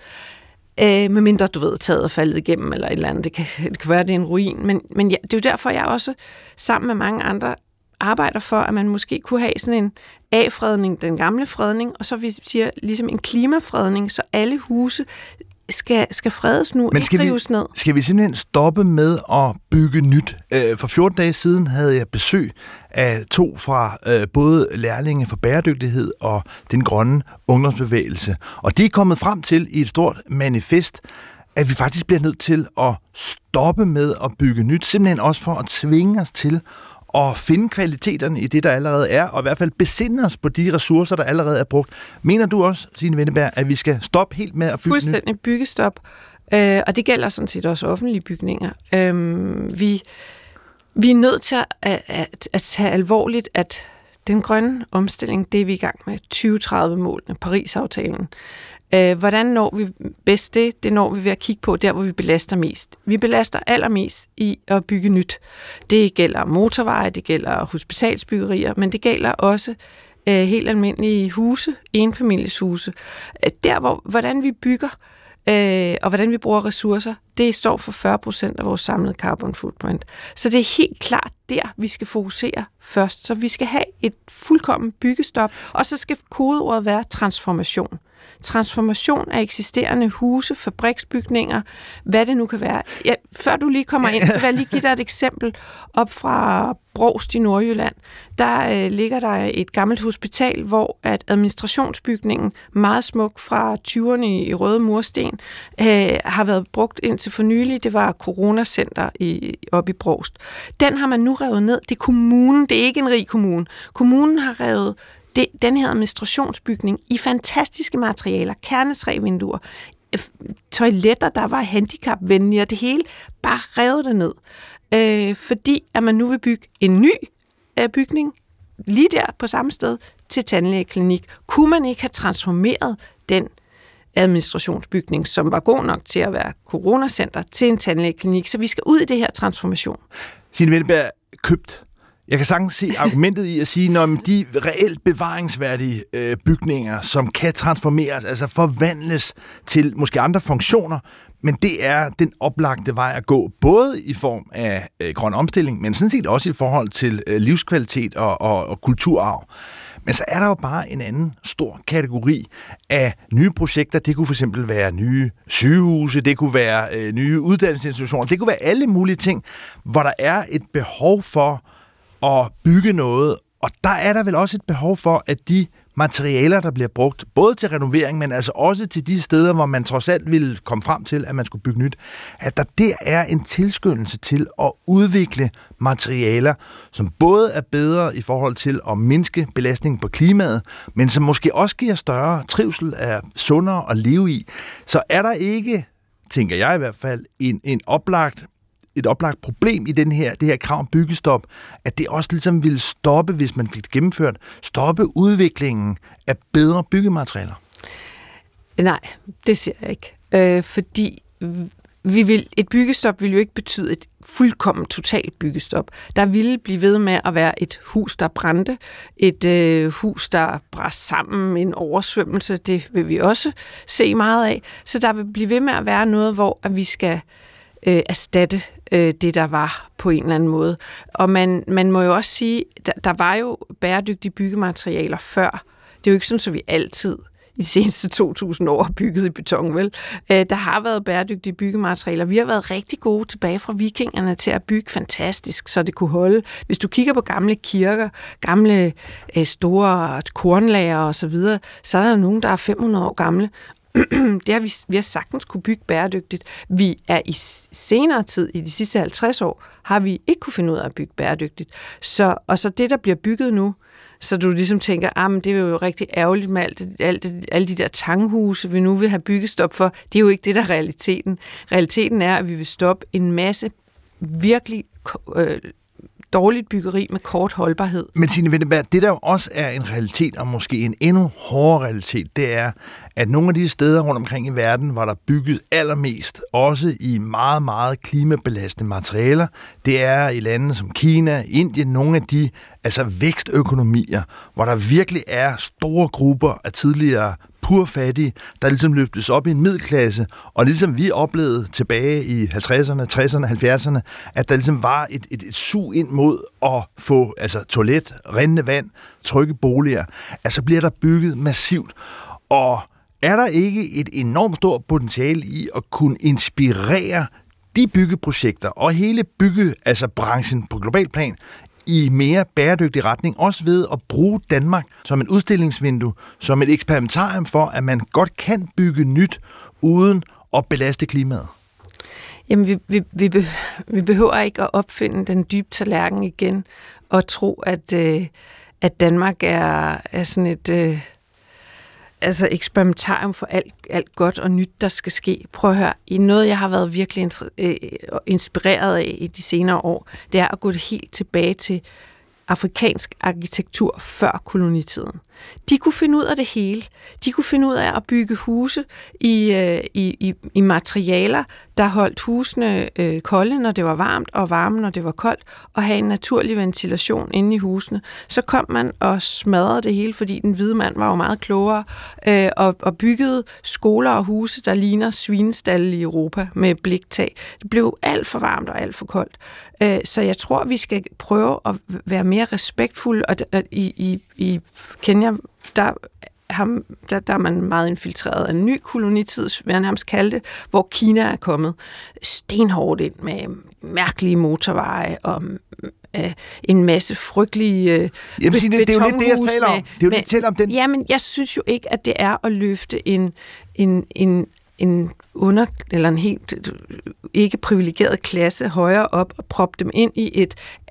Øh, med mindre, du ved, taget og faldet igennem, eller et eller andet. Det kan, det kan være, det er en ruin. Men, men ja, det er jo derfor, jeg også sammen med mange andre arbejder for, at man måske kunne have sådan en A-fredning, den gamle fredning, og så vi siger ligesom en klimafredning, så alle huse skal, skal fredes nu, men skal ikke rives vi, ned. Skal vi simpelthen stoppe med at bygge nyt? For fjorten dage siden havde jeg besøg af to fra øh, både lærlinge for bæredygtighed og den grønne ungdomsbevægelse. Og de er kommet frem til i et stort manifest, at vi faktisk bliver nødt til at stoppe med at bygge nyt, simpelthen også for at tvinge os til at finde kvaliteterne i det, der allerede er, og i hvert fald besinde os på de ressourcer, der allerede er brugt. Mener du også, Signe Wenneberg, at vi skal stoppe helt med at bygge nyt? Fuldstændig byggestop. Øh, og det gælder sådan set også offentlige bygninger. Øh, vi, vi er nødt til at, at, at tage alvorligt, at den grønne omstilling, det er vi i gang med, tyve tredive-målene, Paris-aftalen. Øh, hvordan når vi bedst det? Det når vi ved at kigge på der, hvor vi belaster mest. Vi belaster allermest i at bygge nyt. Det gælder motorveje, det gælder hospitalsbyggerier, men det gælder også øh, helt almindelige huse, enfamilieshuse. Der, hvor, hvordan vi bygger, øh, og hvordan vi bruger ressourcer, det står for fyrre procent af vores samlede carbon footprint. Så det er helt klart der, vi skal fokusere først. Så vi skal have et fuldkommen byggestop, og så skal kodeordet være transformation. Transformation af eksisterende huse, fabriksbygninger, hvad det nu kan være. Ja, før du lige kommer ind, så vil jeg lige give dig et eksempel op fra Brovst i Nordjylland. Der øh, ligger der et gammelt hospital, hvor at administrationsbygningen, meget smuk fra tyverne i, i røde mursten, øh, har været brugt indtil for nylig. Det var coronacenter i, oppe i Brovst. Den har man nu revet ned. Det er kommunen, det er ikke en rig kommune. Kommunen har revet det, den her administrationsbygning i fantastiske materialer, kernetrævinduer, toiletter, der var handicapvenlige, og det hele bare revet det ned. Øh, fordi at man nu vil bygge en ny øh, bygning, lige der på samme sted, til tandlægeklinik. Kunne man ikke have transformeret den administrationsbygning, som var god nok til at være coronacenter, til en tandlægeklinik? Så vi skal ud i det her transformation. Signe Wenneberg, købt. Jeg kan sagtens se argumentet i at sige, når de reelt bevaringsværdige øh, bygninger, som kan transformeres, altså forvandles til måske andre funktioner, men det er den oplagte vej at gå, både i form af øh, grøn omstilling, men sådan set også i forhold til øh, livskvalitet og, og, og kulturarv. Men så er der jo bare en anden stor kategori af nye projekter. Det kunne for eksempel være nye sygehuse, det kunne være øh, nye uddannelsesinstitutioner, det kunne være alle mulige ting, hvor der er et behov for at bygge noget, og der er der vel også et behov for, at de materialer, der bliver brugt, både til renovering, men altså også til de steder, hvor man trods alt ville komme frem til, at man skulle bygge nyt, at der der er en tilskyndelse til at udvikle materialer, som både er bedre i forhold til at mindske belastningen på klimaet, men som måske også giver større trivsel, er sundere at leve i. Så er der ikke, tænker jeg i hvert fald, en, en oplagt et oplagt problem i den her, det her krav om byggestop, at det også ligesom ville stoppe, hvis man fik det gennemført, stoppe udviklingen af bedre byggematerialer? Nej, det siger jeg ikke. Øh, fordi vi vil, et byggestop vil jo ikke betyde et fuldkommen totalt byggestop. Der ville blive ved med at være et hus, der brændte, et øh, hus, der brast sammen, en oversvømmelse, det vil vi også se meget af. Så der vil blive ved med at være noget, hvor at vi skal øh, erstatte øh, det, der var på en eller anden måde. Og man, man må jo også sige, der, der var jo bæredygtige byggematerialer før. Det er jo ikke sådan, at vi altid i de seneste to tusind år har bygget i beton, vel? Øh, der har været bæredygtige byggematerialer. Vi har været rigtig gode tilbage fra vikingerne til at bygge fantastisk, så det kunne holde. Hvis du kigger på gamle kirker, gamle øh, store kornlager og så videre, så er der nogen, der er fem hundrede år gamle. Det har vi, vi har sagtens kunne bygge bæredygtigt. Vi er i senere tid, i de sidste halvtreds år, har vi ikke kunne finde ud af at bygge bæredygtigt. Så, og så det, der bliver bygget nu, så du ligesom tænker, ah, men det er jo rigtig ærgerligt med alt, alt, alle de der tanghuse, vi nu vil have byggestop for. Det er jo ikke det, der er realiteten. Realiteten er, at vi vil stoppe en masse virkelig øh, dårligt byggeri med kort holdbarhed. Men Signe Wenneberg, det der jo også er en realitet, og måske en endnu hårdere realitet, det er, at nogle af de steder rundt omkring i verden, hvor der bygget allermest, også i meget, meget klimabelastende materialer, det er i lande som Kina, Indien, nogle af de altså vækstøkonomier, hvor der virkelig er store grupper af tidligere purfattige, der ligesom løftes op i en middelklasse, og ligesom vi oplevede tilbage i halvtredserne, tresserne, halvfjerdserne, at der ligesom var et, et, et sug ind mod at få altså toilet, rindende vand, trygge boliger. Altså bliver der bygget massivt. Og er der ikke et enormt stort potentiale i at kunne inspirere de byggeprojekter og hele bygge, altså branchen på global plan, i mere bæredygtig retning, også ved at bruge Danmark som et udstillingsvindue, som et eksperimentarium for, at man godt kan bygge nyt, uden at belaste klimaet? Jamen, vi, vi, vi, be, vi behøver ikke at opfinde den dybe tallerken igen, og tro, at, øh, at Danmark er, er sådan et øh, altså eksperimentarium for alt, alt godt og nyt, der skal ske. Prøv at høre, i noget, jeg har været virkelig inspireret af i de senere år, det er at gå helt tilbage til afrikansk arkitektur før kolonitiden. De kunne finde ud af det hele. De kunne finde ud af at bygge huse i, i, i, i materialer, der holdt husene øh, kolde, når det var varmt, og varme, når det var koldt, og have en naturlig ventilation inde i husene. Så kom man og smadrede det hele, fordi den hvide mand var jo meget klogere, øh, og, og byggede skoler og huse, der ligner svinestalle i Europa med bliktag. Det blev alt for varmt og alt for koldt. Øh, så jeg tror, vi skal prøve at være mere respektfulde, og at i, i, i Kenya, der, har, der, der er man meget infiltreret af en ny kolonitid, vil jeg nærmest kalde det, hvor Kina er kommet stenhårdt ind med mærkelige motorveje og øh, en masse frygtelige øh, jeg vil sige, det, det er jo lidt det, jeg taler om. Det er jo det, jeg taler om den. Jamen, jeg synes jo ikke, at det er at løfte en, en, en, en under, eller en helt ikke privilegeret klasse højere op og proppe dem ind i et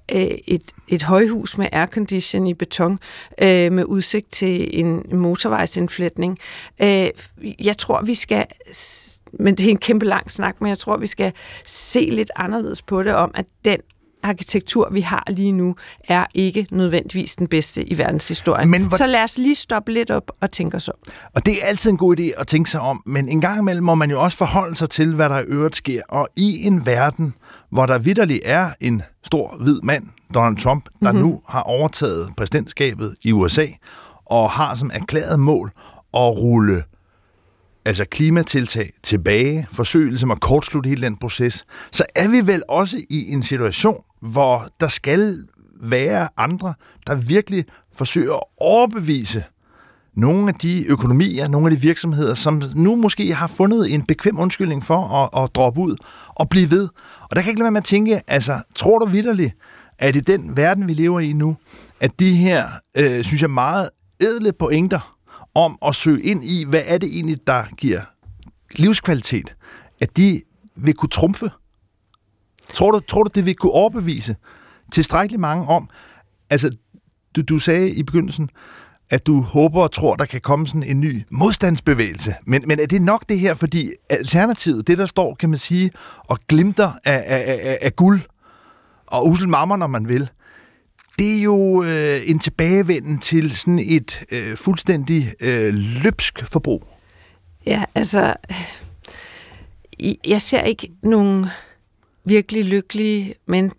øh, et, et højhus med aircondition i beton, øh, med udsigt til en motorvejsindflætning. Øh, jeg tror, vi skal... Men det er en kæmpe lang snak, men jeg tror, vi skal se lidt anderledes på det, om at den arkitektur, vi har lige nu, er ikke nødvendigvis den bedste i verdenshistorien. Men hvor... Så lad os lige stoppe lidt op og tænke os om. Og det er altid en god idé at tænke sig om, men en gang imellem må man jo også forholde sig til, hvad der i øvrigt sker. Og i en verden, hvor der vitterligt er en stor hvid mand, Donald Trump, der mm-hmm. nu har overtaget præsidentskabet i U S A, og har som erklæret mål at rulle altså klimatiltag tilbage, forsøge ligesom at kortslutte hele den proces, så er vi vel også i en situation, hvor der skal være andre, der virkelig forsøger at overbevise nogle af de økonomier, nogle af de virksomheder, som nu måske har fundet en bekvem undskyldning for at, at droppe ud og blive ved. Og der kan ikke lade være med at tænke, altså, tror du vitterligt, at i den verden, vi lever i nu, at de her, øh, synes jeg, meget ædle pointer om at søge ind i, hvad er det egentlig, der giver livskvalitet, at de vil kunne trumfe? Tror du, tror du det vil kunne overbevise tilstrækkeligt mange om? Altså, du, du sagde i begyndelsen, at du håber og tror, der kan komme sådan en ny modstandsbevægelse. Men, men er det nok det her? Fordi alternativet, det der står, kan man sige, og glimter af, af, af, af guld og uselmammer, når man vil, det er jo øh, en tilbagevenden til sådan et øh, fuldstændig øh, løbsk forbrug. Ja, altså, jeg ser ikke nogen virkelig lykkelige, men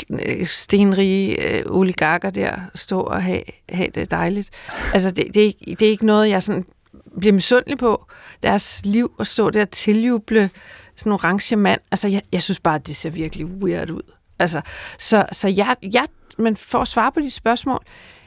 stenrige øh, oligarker der stå og have, have det dejligt. Altså, det, det, er ikke, det er ikke noget, jeg sådan bliver misundelig på. Deres liv at stå der og tiljuble sådan en orange mand. Altså, jeg, jeg synes bare, at det ser virkelig weird ud. Altså, så, så jeg, jeg, men for at svare på de spørgsmål,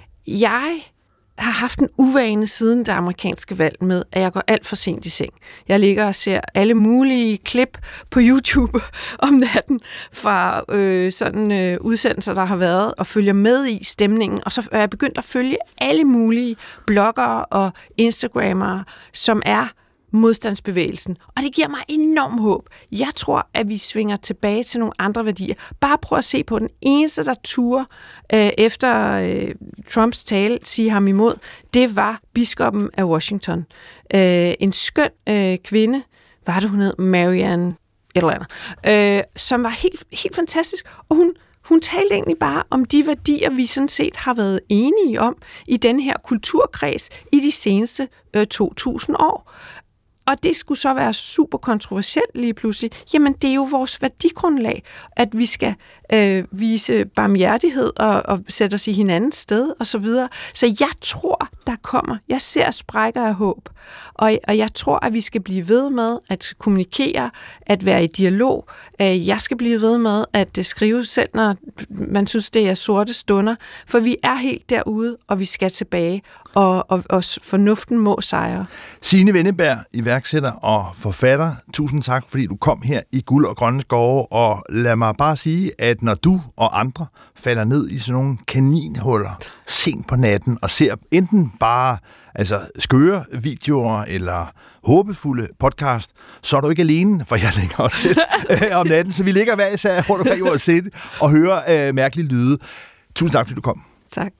jeg har haft en uvane siden det amerikanske valg med, at jeg går alt for sent i seng. Jeg ligger og ser alle mulige klip på YouTube om natten fra øh, sådan øh, udsendelser, der har været, og følger med i stemningen. Og så er jeg begyndt at følge alle mulige bloggere og instagrammere, som er modstandsbevægelsen. Og det giver mig enormt håb. Jeg tror, at vi svinger tilbage til nogle andre værdier. Bare prøv at se på den eneste, der turde øh, efter øh, Trumps tale sige ham imod, det var biskoppen af Washington. Øh, en skøn øh, kvinde, hvad var det, hun hed? Marianne et eller andet, øh, som var helt, helt fantastisk. Og hun Hun talte egentlig bare om de værdier, vi sådan set har været enige om i den her kulturkreds i de seneste øh, to tusind år. Og det skulle så være super kontroversielt lige pludselig. Jamen, det er jo vores værdigrundlag, at vi skal øh, vise barmhjertighed og, og sætte os i hinandens sted og så videre. Så jeg tror, der kommer. Jeg ser sprækker af håb. Og, og jeg tror, at vi skal blive ved med at kommunikere, at være i dialog. Jeg skal blive ved med at skrive selv, når man synes, det er sorte stunder. For vi er helt derude, og vi skal tilbage, og, og, og fornuften må sejre. Signe Wenneberg, iværksætter og forfatter, tusind tak, fordi du kom her i Guld og Grønne Skove, og lad mig bare sige, at når du og andre falder ned i sådan nogle kaninhuller sent på natten, og ser enten bare altså skøre videoer eller håbefulde podcast, så er du ikke alene, for jeg ligger også selv om natten, så vi ligger hver især rundt omkring vores sæt og hører øh, mærkelige lyde. Tusind tak, fordi du kom. Tak.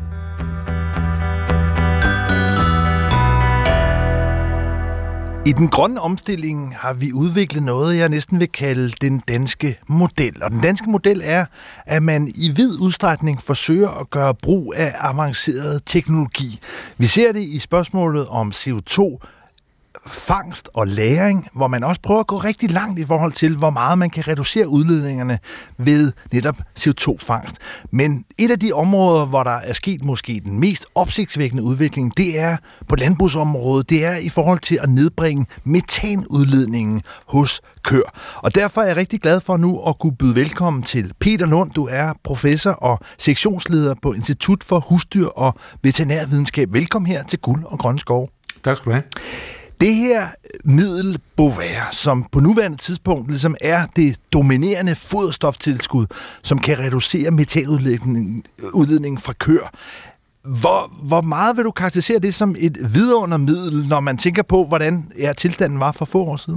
I den grønne omstilling har vi udviklet noget, jeg næsten vil kalde den danske model. Og den danske model er, at man i vid udstrækning forsøger at gøre brug af avanceret teknologi. Vi ser det i spørgsmålet om C O to, fangst og lagring, hvor man også prøver at gå rigtig langt i forhold til, hvor meget man kan reducere udledningerne ved netop C O to fangst. Men et af de områder, hvor der er sket måske den mest opsigtsvækkende udvikling, det er på landbrugsområdet, det er i forhold til at nedbringe metanudledningen hos køer. Og derfor er jeg rigtig glad for nu at kunne byde velkommen til Peter Lund. Du er professor og sektionsleder på Institut for Husdyr og Veterinærvidenskab. Velkommen her til Guld og Grønne Skove. Tak skal du have. Det her middel Bovaer, som på nuværende tidspunkt ligesom er det dominerende foderstoftilskud, som kan reducere metanudledningen fra køer. Hvor, hvor meget vil du karakterisere det som et vidundermiddel, når man tænker på, hvordan ja, tilstanden var for få år siden?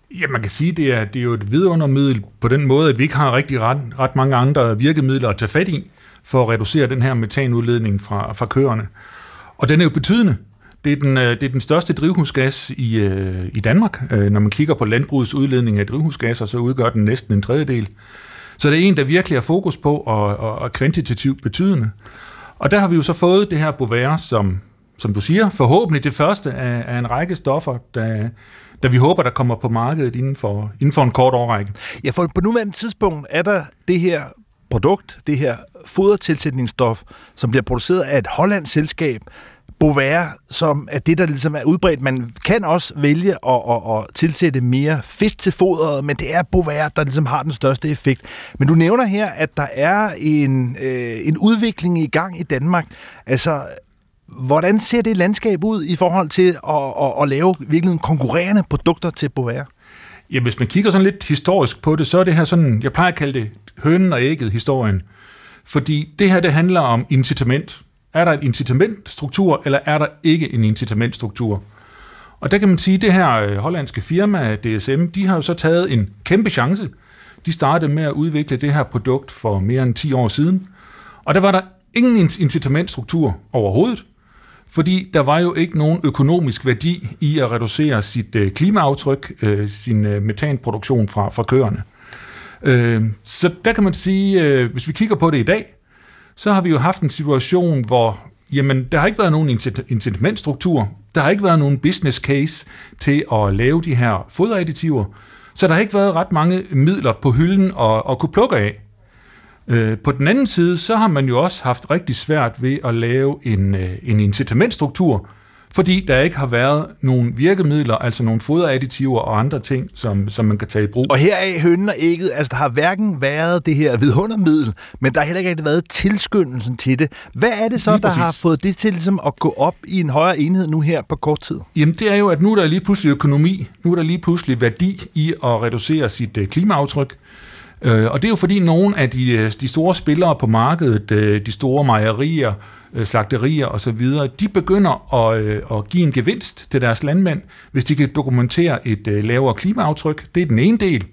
Ja, man kan sige, det er, det er jo et vidundermiddel på den måde, at vi ikke har rigtig ret, ret mange andre virkemidler at tage fat i for at reducere den her metanudledning fra, fra køerne. Og den er jo betydende. Det er den, det er den største drivhusgas i, i Danmark. Når man kigger på landbrugets udledning af drivhusgasser, så udgør den næsten en tredjedel. Så det er en, der virkelig har fokus på og, og, og kvantitativt betydende. Og der har vi jo så fået det her Bovaer, som, som du siger, forhåbentlig det første af, af en række stoffer, der, der vi håber, der kommer på markedet inden for, inden for en kort årrække. Ja, for på nuværende tidspunkt er der det her produkt, det her fodertilsætningsstof, som bliver produceret af et hollandsk selskab, Bovaer, som er det, der ligesom er udbredt. Man kan også vælge at, at, at tilsætte mere fedt til foderet, men det er Bovaer, der ligesom har den største effekt. Men du nævner her, at der er en, øh, en udvikling i gang i Danmark. Altså, hvordan ser det landskab ud i forhold til at, at, at lave virkelig konkurrerende produkter til Bovaer? Ja, hvis man kigger sådan lidt historisk på det, så er det her sådan, jeg plejer at kalde det hønen og ægget historien. Fordi det her, det handler om incitament. Er der et incitamentstruktur, eller er der ikke en incitamentstruktur? Og der kan man sige, at det her hollandske firma, D S M, de har jo så taget en kæmpe chance. De startede med at udvikle det her produkt for mere end ti år siden. Og der var der ingen incitamentstruktur overhovedet, fordi der var jo ikke nogen økonomisk værdi i at reducere sit klimaaftryk, sin metanproduktion fra, fra køerne. Så der kan man sige, hvis vi kigger på det i dag, så har vi jo haft en situation, hvor jamen, der har ikke været nogen incitamentstruktur, der har ikke været nogen business case til at lave de her foderadditiver, så der har ikke været ret mange midler på hylden at, at kunne plukke af. Øh, på den anden side, så har man jo også haft rigtig svært ved at lave en, en incitamentstruktur, fordi der ikke har været nogen virkemidler, altså nogle foderadditiver og andre ting, som, som man kan tage i brug. Og her er hønen og ægget, altså der har hverken været det her vidundermiddel, men der har heller ikke rigtig været tilskyndelsen til det. Hvad er det så, lige der præcis har fået det til ligesom, at gå op i en højere enhed nu her på kort tid? Jamen det er jo, at nu er der lige pludselig økonomi, nu er der lige pludselig værdi i at reducere sit uh, klimaaftryk. Uh, og det er jo fordi nogle af de, de store spillere på markedet, uh, de store mejerier, slagterier og så videre, de begynder at, øh, at give en gevinst til deres landmænd, hvis de kan dokumentere et øh, lavere klimaaftryk. Det er den ene del.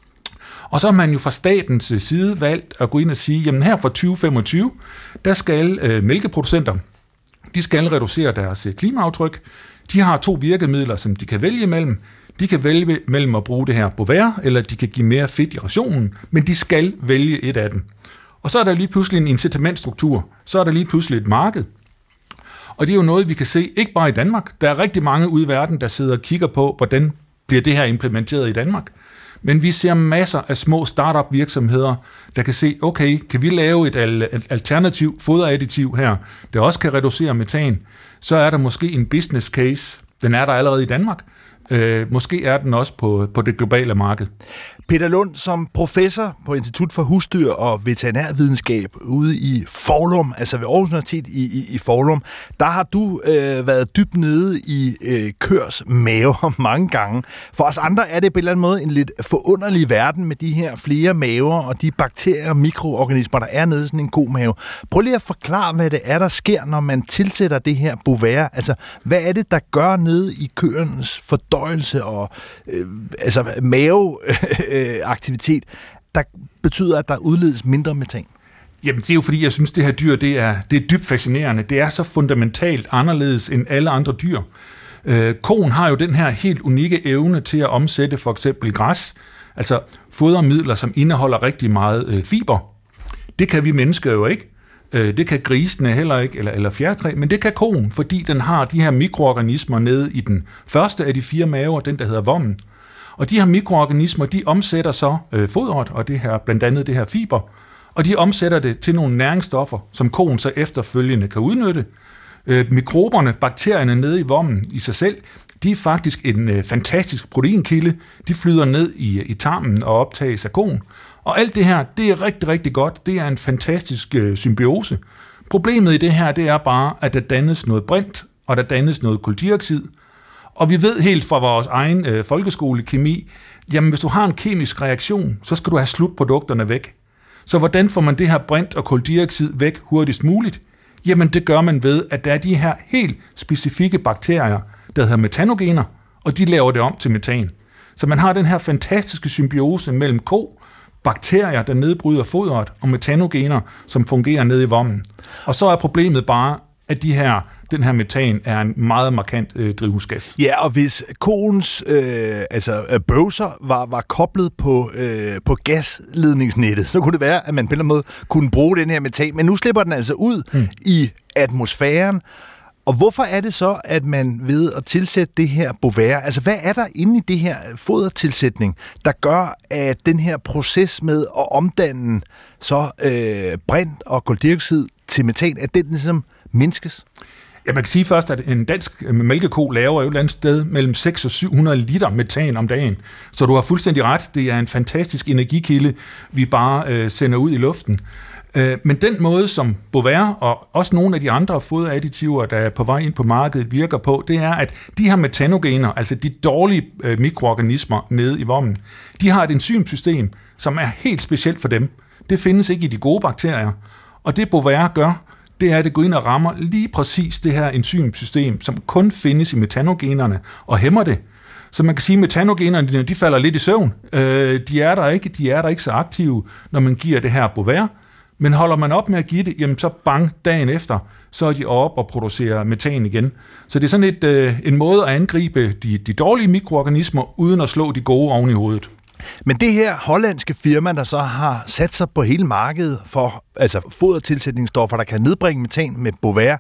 Og så har man jo fra statens side valgt at gå ind og sige, jamen her fra tyve femogtyve, der skal øh, mælkeproducenter, de skal reducere deres øh, klimaaftryk. De har to virkemidler, som de kan vælge mellem. De kan vælge mellem at bruge det her Bovaer, eller de kan give mere fedt i rationen, men de skal vælge et af dem. Og så er der lige pludselig en incitamentstruktur. Så er der lige pludselig et marked. Og det er jo noget, vi kan se, ikke bare i Danmark. Der er rigtig mange ude i verden, der sidder og kigger på, hvordan bliver det her implementeret i Danmark. Men vi ser masser af små startup virksomheder, der kan se, okay, kan vi lave et alternativ foderadditiv her, der også kan reducere metan, så er der måske en business case. Den er der allerede i Danmark. Øh, måske er den også på, på det globale marked. Peter Lund, som professor på Institut for Husdyr og Veterinærvidenskab ude i Foulum, altså ved Aarhus Universitet i, i, i Foulum, der har du øh, været dybt nede i øh, kørs maver mange gange. For os andre er det på en eller anden måde en lidt forunderlig verden med de her flere maver og de bakterier og mikroorganismer, der er nede i sådan en god mave. Prøv lige at forklare, hvad det er, der sker, når man tilsætter det her Bovaer. Altså, hvad er det, der gør nede i køernes fordøjelse og øh, altså maveaktivitet, der betyder, at der udledes mindre metan? Jamen, det er jo fordi, jeg synes, det her dyr, det er, det er dybt fascinerende. Det er så fundamentalt anderledes end alle andre dyr. Øh, koen har jo den her helt unikke evne til at omsætte for eksempel græs, altså fodermidler, som indeholder rigtig meget øh, fiber. Det kan vi mennesker jo ikke. Øh, det kan grisene heller ikke, eller, eller fjerkræ, men det kan koen, fordi den har de her mikroorganismer nede i den første af de fire maver, den der hedder vommen. Og de her mikroorganismer, de omsætter så øh, fodret, og det her, blandt andet det her fiber, og de omsætter det til nogle næringsstoffer, som koen så efterfølgende kan udnytte. Øh, mikroberne, bakterierne nede i vommen i sig selv, de er faktisk en øh, fantastisk proteinkilde. De flyder ned i, i tarmen og optages af koen. Og alt det her, det er rigtig, rigtig godt. Det er en fantastisk øh, symbiose. Problemet i det her, det er bare, at der dannes noget brint, og der dannes noget kuldioxid. Og vi ved helt fra vores egen øh, folkeskolekemi, jamen hvis du har en kemisk reaktion, så skal du have slutprodukterne væk. Så hvordan får man det her brint og kuldioxid væk hurtigst muligt? Jamen det gør man ved, at der er de her helt specifikke bakterier, der hedder metanogener, og de laver det om til metan. Så man har den her fantastiske symbiose mellem ko, bakterier, der nedbryder fodret, og metanogener, som fungerer nede i vommen. Og så er problemet bare, at de her, den her metan er en meget markant øh, drivhusgas. Ja, og hvis koens øh, altså, øh, bøvser var, var koblet på, øh, på gasledningsnettet, så kunne det være, at man på en eller anden måde kunne bruge den her metan. Men nu slipper den altså ud hmm. i atmosfæren. Og hvorfor er det så, at man ved at tilsætte det her Bovaer, altså hvad er der inde i det her fodertilsætning, der gør, at den her proces med at omdanne så øh, brint og kuldioxid til metan, at den ligesom mindskes? Ja, man kan sige først, at en dansk mælkeko laver jo et eller andet sted mellem seks hundrede og syv hundrede liter metan om dagen. Så du har fuldstændig ret, det er en fantastisk energikilde, vi bare øh, sender ud i luften. Men den måde, som Bovaer og også nogle af de andre foderadditiver, der er på vej ind på markedet, virker på, det er, at de her metanogener, altså de dårlige mikroorganismer nede i vommen, de har et enzymsystem, som er helt specielt for dem. Det findes ikke i de gode bakterier. Og det Bovaer gør, det er, at det går ind og rammer lige præcis det her enzymsystem, som kun findes i metanogenerne, og hæmmer det. Så man kan sige, at metanogenerne, de falder lidt i søvn. De er der ikke, de er der ikke så aktive, når man giver det her Bovaer. Men holder man op med at give det, jamen så bang, dagen efter, så er de oppe og producerer metan igen. Så det er sådan et, øh, en måde at angribe de, de dårlige mikroorganismer, uden at slå de gode oven i hovedet. Men det her hollandske firma, der så har sat sig på hele markedet for altså fodertilsætningsstoffer, der kan nedbringe metan med Bovaer,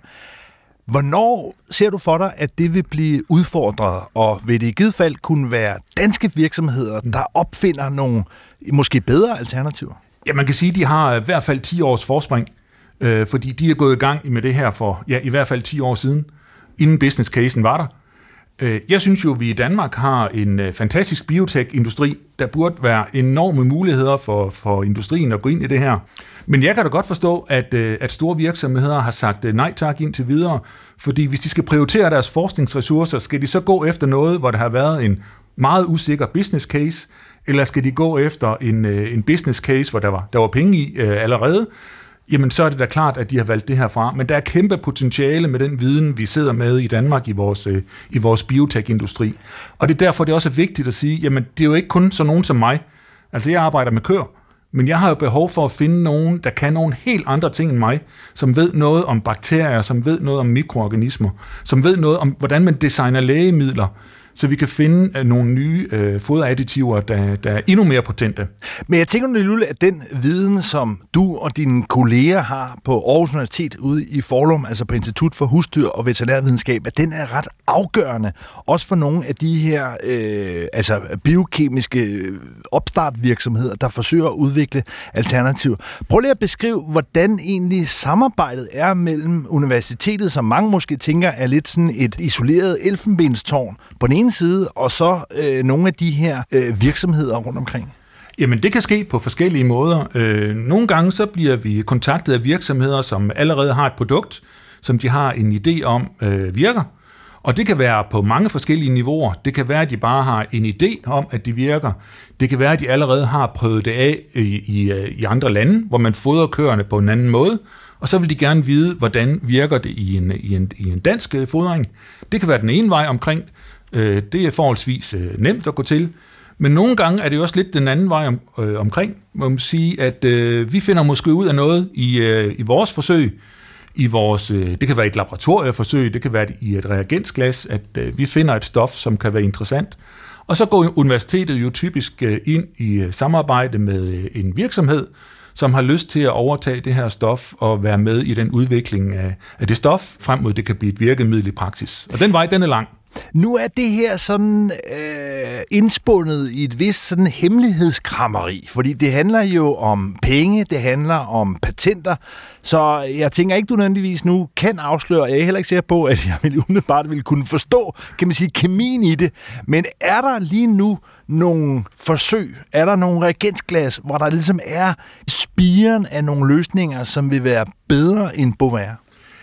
hvornår ser du for dig, at det vil blive udfordret, og vil det i givet fald kunne være danske virksomheder, der opfinder nogle måske bedre alternativer? Ja, man kan sige, at de har i hvert fald ti års forspring, øh, fordi de er gået i gang med det her for ja, i hvert fald ti år siden, inden business casen var der. Øh, jeg synes jo, at vi i Danmark har en øh, fantastisk biotech-industri, der burde være enorme muligheder for, for industrien at gå ind i det her. Men jeg kan da godt forstå, at, øh, at store virksomheder har sagt øh, nej tak indtil videre, fordi hvis de skal prioritere deres forskningsressourcer, skal de så gå efter noget, hvor der har været en meget usikker business case, eller skal de gå efter en, en business case, hvor der var, der var penge i øh, allerede, jamen så er det da klart, at de har valgt det her fra. Men der er kæmpe potentiale med den viden, vi sidder med i Danmark i vores, øh, i vores biotech-industri. Og det er derfor, det er også vigtigt at sige, jamen det er jo ikke kun så nogen som mig. Altså jeg arbejder med køer, men jeg har jo behov for at finde nogen, der kan nogle helt andre ting end mig, som ved noget om bakterier, som ved noget om mikroorganismer, som ved noget om, hvordan man designer lægemidler, så vi kan finde uh, nogle nye uh, foderadditiver, der, der er endnu mere potente. Men jeg tænker, Lille, at den viden, som du og dine kolleger har på Aarhus Universitet ude i Forlum, altså på Institut for Husdyr og Veterinærvidenskab, at den er ret afgørende, også for nogle af de her øh, altså biokemiske opstartvirksomheder, der forsøger at udvikle alternativer. Prøv lige at beskrive, hvordan egentlig samarbejdet er mellem universitetet, som mange måske tænker er lidt sådan et isoleret elfenbenstårn på den ene side, og så øh, nogle af de her øh, virksomheder rundt omkring? Jamen, det kan ske på forskellige måder. Øh, nogle gange så bliver vi kontaktet af virksomheder, som allerede har et produkt, som de har en idé om øh, virker. Og det kan være på mange forskellige niveauer. Det kan være, at de bare har en idé om, at de virker. Det kan være, at de allerede har prøvet det af i, i, i andre lande, hvor man fodrer køerne på en anden måde. Og så vil de gerne vide, hvordan virker det i en, i en, i en dansk fodring. Det kan være den ene vej omkring. Det er forholdsvis nemt at gå til. Men nogle gange er det også lidt den anden vej om, øh, omkring. Man må sige, at øh, vi finder måske ud af noget i, øh, i vores forsøg. I vores, øh, det kan være et laboratorieforsøg, det kan være i et reagensglas, at øh, vi finder et stof, som kan være interessant. Og så går universitetet jo typisk øh, ind i øh, samarbejde med øh, en virksomhed, som har lyst til at overtage det her stof og være med i den udvikling af, af det stof, frem mod det kan blive et virkemiddel i praksis. Og den vej, den er lang. Nu er det her sådan øh, indspundet i et vist sådan hemmelighedskrammeri, fordi det handler jo om penge, det handler om patenter, så jeg tænker ikke, du nødvendigvis nu kan afsløre, jeg er heller ikke sikker på, at jeg ville umiddelbart ville kunne forstå, kan man sige, kemien i det, men er der lige nu nogle forsøg, er der nogle reagensglas, hvor der ligesom er spiren af nogle løsninger, som vil være bedre end Bovaer?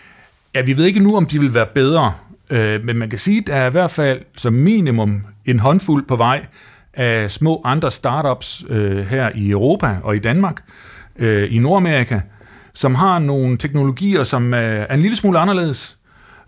Ja, vi ved ikke nu, om de vil være bedre. Men man kan sige, at der er i hvert fald som minimum en håndfuld på vej af små andre startups øh, her i Europa og i Danmark, øh, i Nordamerika, som har nogle teknologier, som er en lille smule anderledes,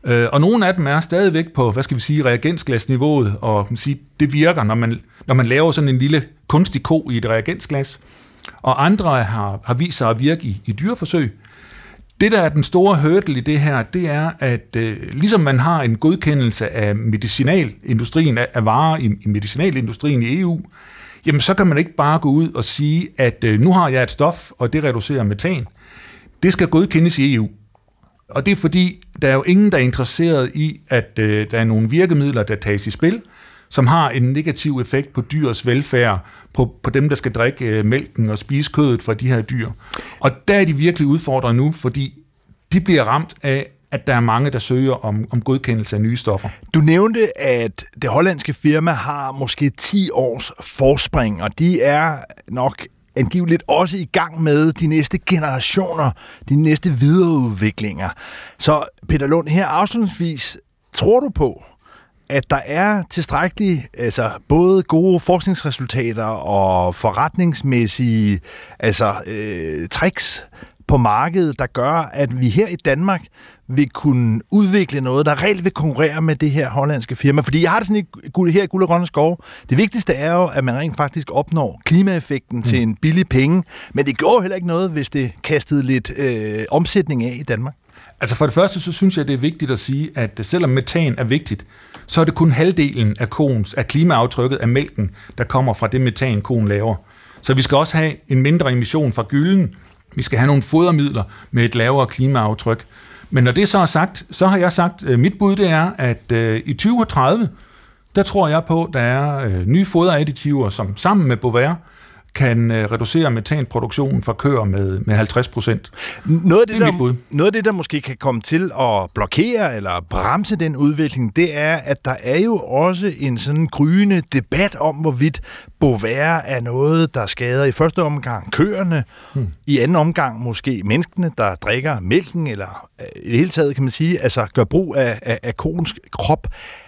Og nogle af dem er stadigvæk på, hvad skal vi sige, reagensglasniveauet, og sige, det virker, når man, når man laver sådan en lille kunstig ko i et reagensglas. Og andre har, har vist sig at virke i, i dyreforsøg. Det, der er den store hurdle i det her, det er, at øh, ligesom man har en godkendelse af medicinalindustrien, af, af varer i, i medicinalindustrien i E U, jamen så kan man ikke bare gå ud og sige, at øh, nu har jeg et stof, og det reducerer metan. Det skal godkendes i E U. Og det er fordi, der er jo ingen, der er interesseret i, at øh, der er nogle virkemidler, der tages i spil, som har en negativ effekt på dyrs velfærd, på, på dem, der skal drikke øh, mælken og spise kødet fra de her dyr. Og der er de virkelig udfordret nu, fordi de bliver ramt af, at der er mange, der søger om, om godkendelse af nye stoffer. Du nævnte, at det hollandske firma har måske ti års forspring, og de er nok angiveligt også i gang med de næste generationer, de næste videreudviklinger. Så Peter Lund, her afslutningsvis, tror du på, at der er tilstrækkeligt, altså både gode forskningsresultater og forretningsmæssige altså, øh, tricks på markedet, der gør, at vi her i Danmark vil kunne udvikle noget, der reelt vil konkurrere med det her hollandske firma? Fordi jeg har det sådan i, her i Guld og Grønne Skove. Det vigtigste er jo, at man rent faktisk opnår klimaeffekten mm. til en billig penge, men det går heller ikke noget, hvis det kastede lidt øh, omsætning af i Danmark. Altså for det første, så synes jeg, det er vigtigt at sige, at selvom metan er vigtigt, så er det kun halvdelen af koens, af klimaaftrykket af mælken, der kommer fra det metan, koen laver. Så vi skal også have en mindre emission fra gylden. Vi skal have nogle fodermidler med et lavere klimaaftryk. Men når det så er sagt, så har jeg sagt, at mit bud det er, at øh, i tyve tredive, der tror jeg på, der er øh, nye foderadditiver, som sammen med Bovaer kan øh, reducere metanproduktionen fra køer med, med halvtreds procent. Noget af det, det der, noget af det, der måske kan komme til at blokere eller bremse den udvikling, det er, at der er jo også en sådan gryende debat om, hvorvidt Bovaer er noget, der skader i første omgang køerne, hmm. i anden omgang måske menneskene, der drikker mælken, eller i det hele taget kan man sige, altså gør brug af, af, af koens krop.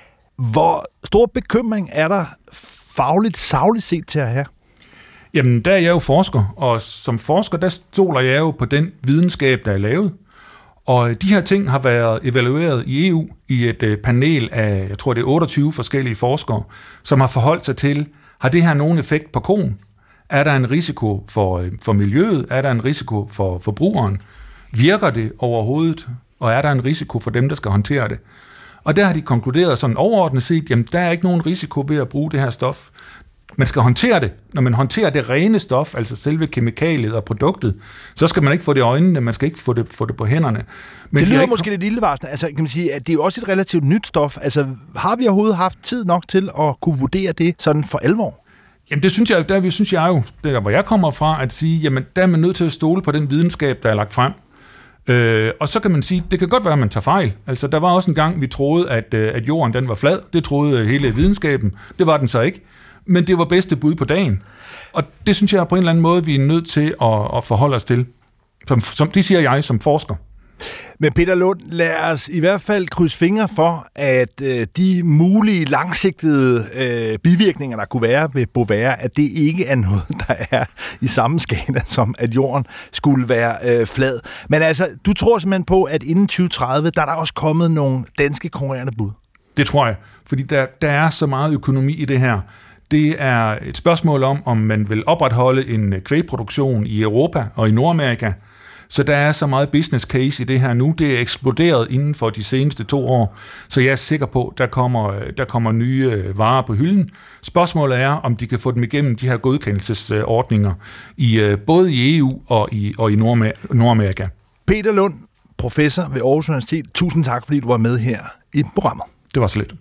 Hvor stor bekymring er der fagligt, sagligt set til at have? Jamen, der er jeg jo forsker, og som forsker, der stoler jeg jo på den videnskab, der er lavet. Og de her ting har været evalueret i E U i et panel af, jeg tror det er otteogtyve forskellige forskere, som har forholdt sig til, har det her nogen effekt på koen? Er der en risiko for, for miljøet? Er der en risiko for forbrugeren? Virker det overhovedet? Og er der en risiko for dem, der skal håndtere det? Og der har de konkluderet sådan overordnet set, jamen der er ikke nogen risiko ved at bruge det her stof. Man skal håndtere det. Når man håndterer det rene stof, altså selve kemikaliet og produktet, så skal man ikke få det i øjnene, man skal ikke få det, få det på hænderne. Men det lyder ikke... måske lidt ildevarslende. Altså, kan man sige, at det er jo også et relativt nyt stof. Altså, har vi overhovedet haft tid nok til at kunne vurdere det sådan for alvor? Jamen, det synes jeg, der synes jeg jo, det der, hvor jeg kommer fra, at sige, jamen, der er man nødt til at stole på den videnskab, der er lagt frem. Øh, og så kan man sige, det kan godt være, at man tager fejl. Altså, der var også en gang, vi troede, at, at jorden den var flad. Det troede hele videnskaben. Det var den så ikke. Men det var bedste bud på dagen. Og det synes jeg på en eller anden måde, vi er nødt til at, at forholde os til. Som, som, det siger jeg som forsker. Men Peter Lund, lad os i hvert fald krydse fingre for, at øh, de mulige langsigtede øh, bivirkninger, der kunne være ved Bovaer, at det ikke er noget, der er i samme skala, som at jorden skulle være øh, flad. Men altså, du tror simpelthen på, at inden tyve tredive, der er der også kommet nogle danske konkurrerende bud? Det tror jeg, fordi der, der er så meget økonomi i det her. Det er et spørgsmål om, om man vil opretholde en kvægproduktion i Europa og i Nordamerika. Så der er så meget business case i det her nu. Det er eksploderet inden for de seneste to år. Så jeg er sikker på, at der kommer, der kommer nye varer på hylden. Spørgsmålet er, om de kan få dem igennem de her godkendelsesordninger, i, både i E U og i, og i Nordamerika. Peter Lund, professor ved Aarhus Universitet. Tusind tak, fordi du var med her i programmet. Det var så lidt.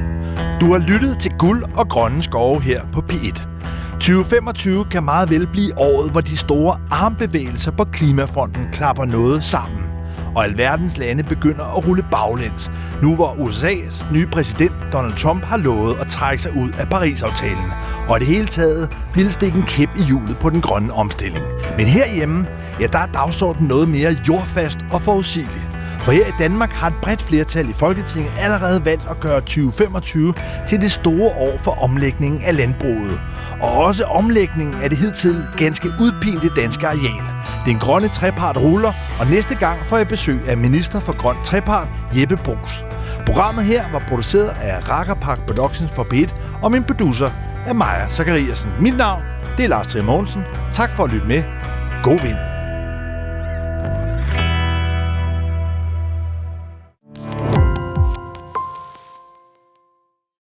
Du har lyttet til Guld og Grønne Skove her på P et. tyve femogtyve kan meget vel blive året, hvor de store armbevægelser på klimafronten klapper noget sammen. Og alverdens lande begynder at rulle baglæns, nu hvor U S A's nye præsident Donald Trump har lovet at trække sig ud af Paris-aftalen. Og i det hele taget vil stikke en kæp i hjulet på den grønne omstilling. Men herhjemme, ja, der er dagsordenen noget mere jordfast og forudsigelig. For her i Danmark har et bredt flertal i Folketinget allerede valgt at gøre tyve femogtyve til det store år for omlægningen af landbruget. Og også omlægningen af det hidtil ganske udpinte danske areal. Den grønne trepart ruller, og næste gang får jeg besøg af minister for grøn trepart, Jeppe Bruus. Programmet her var produceret af Rakkerpark Productions for B et, og min producer er Maja Zachariasen. Mit navn, det er Lars Trier Mogensen. Tak for at lytte med. God vind.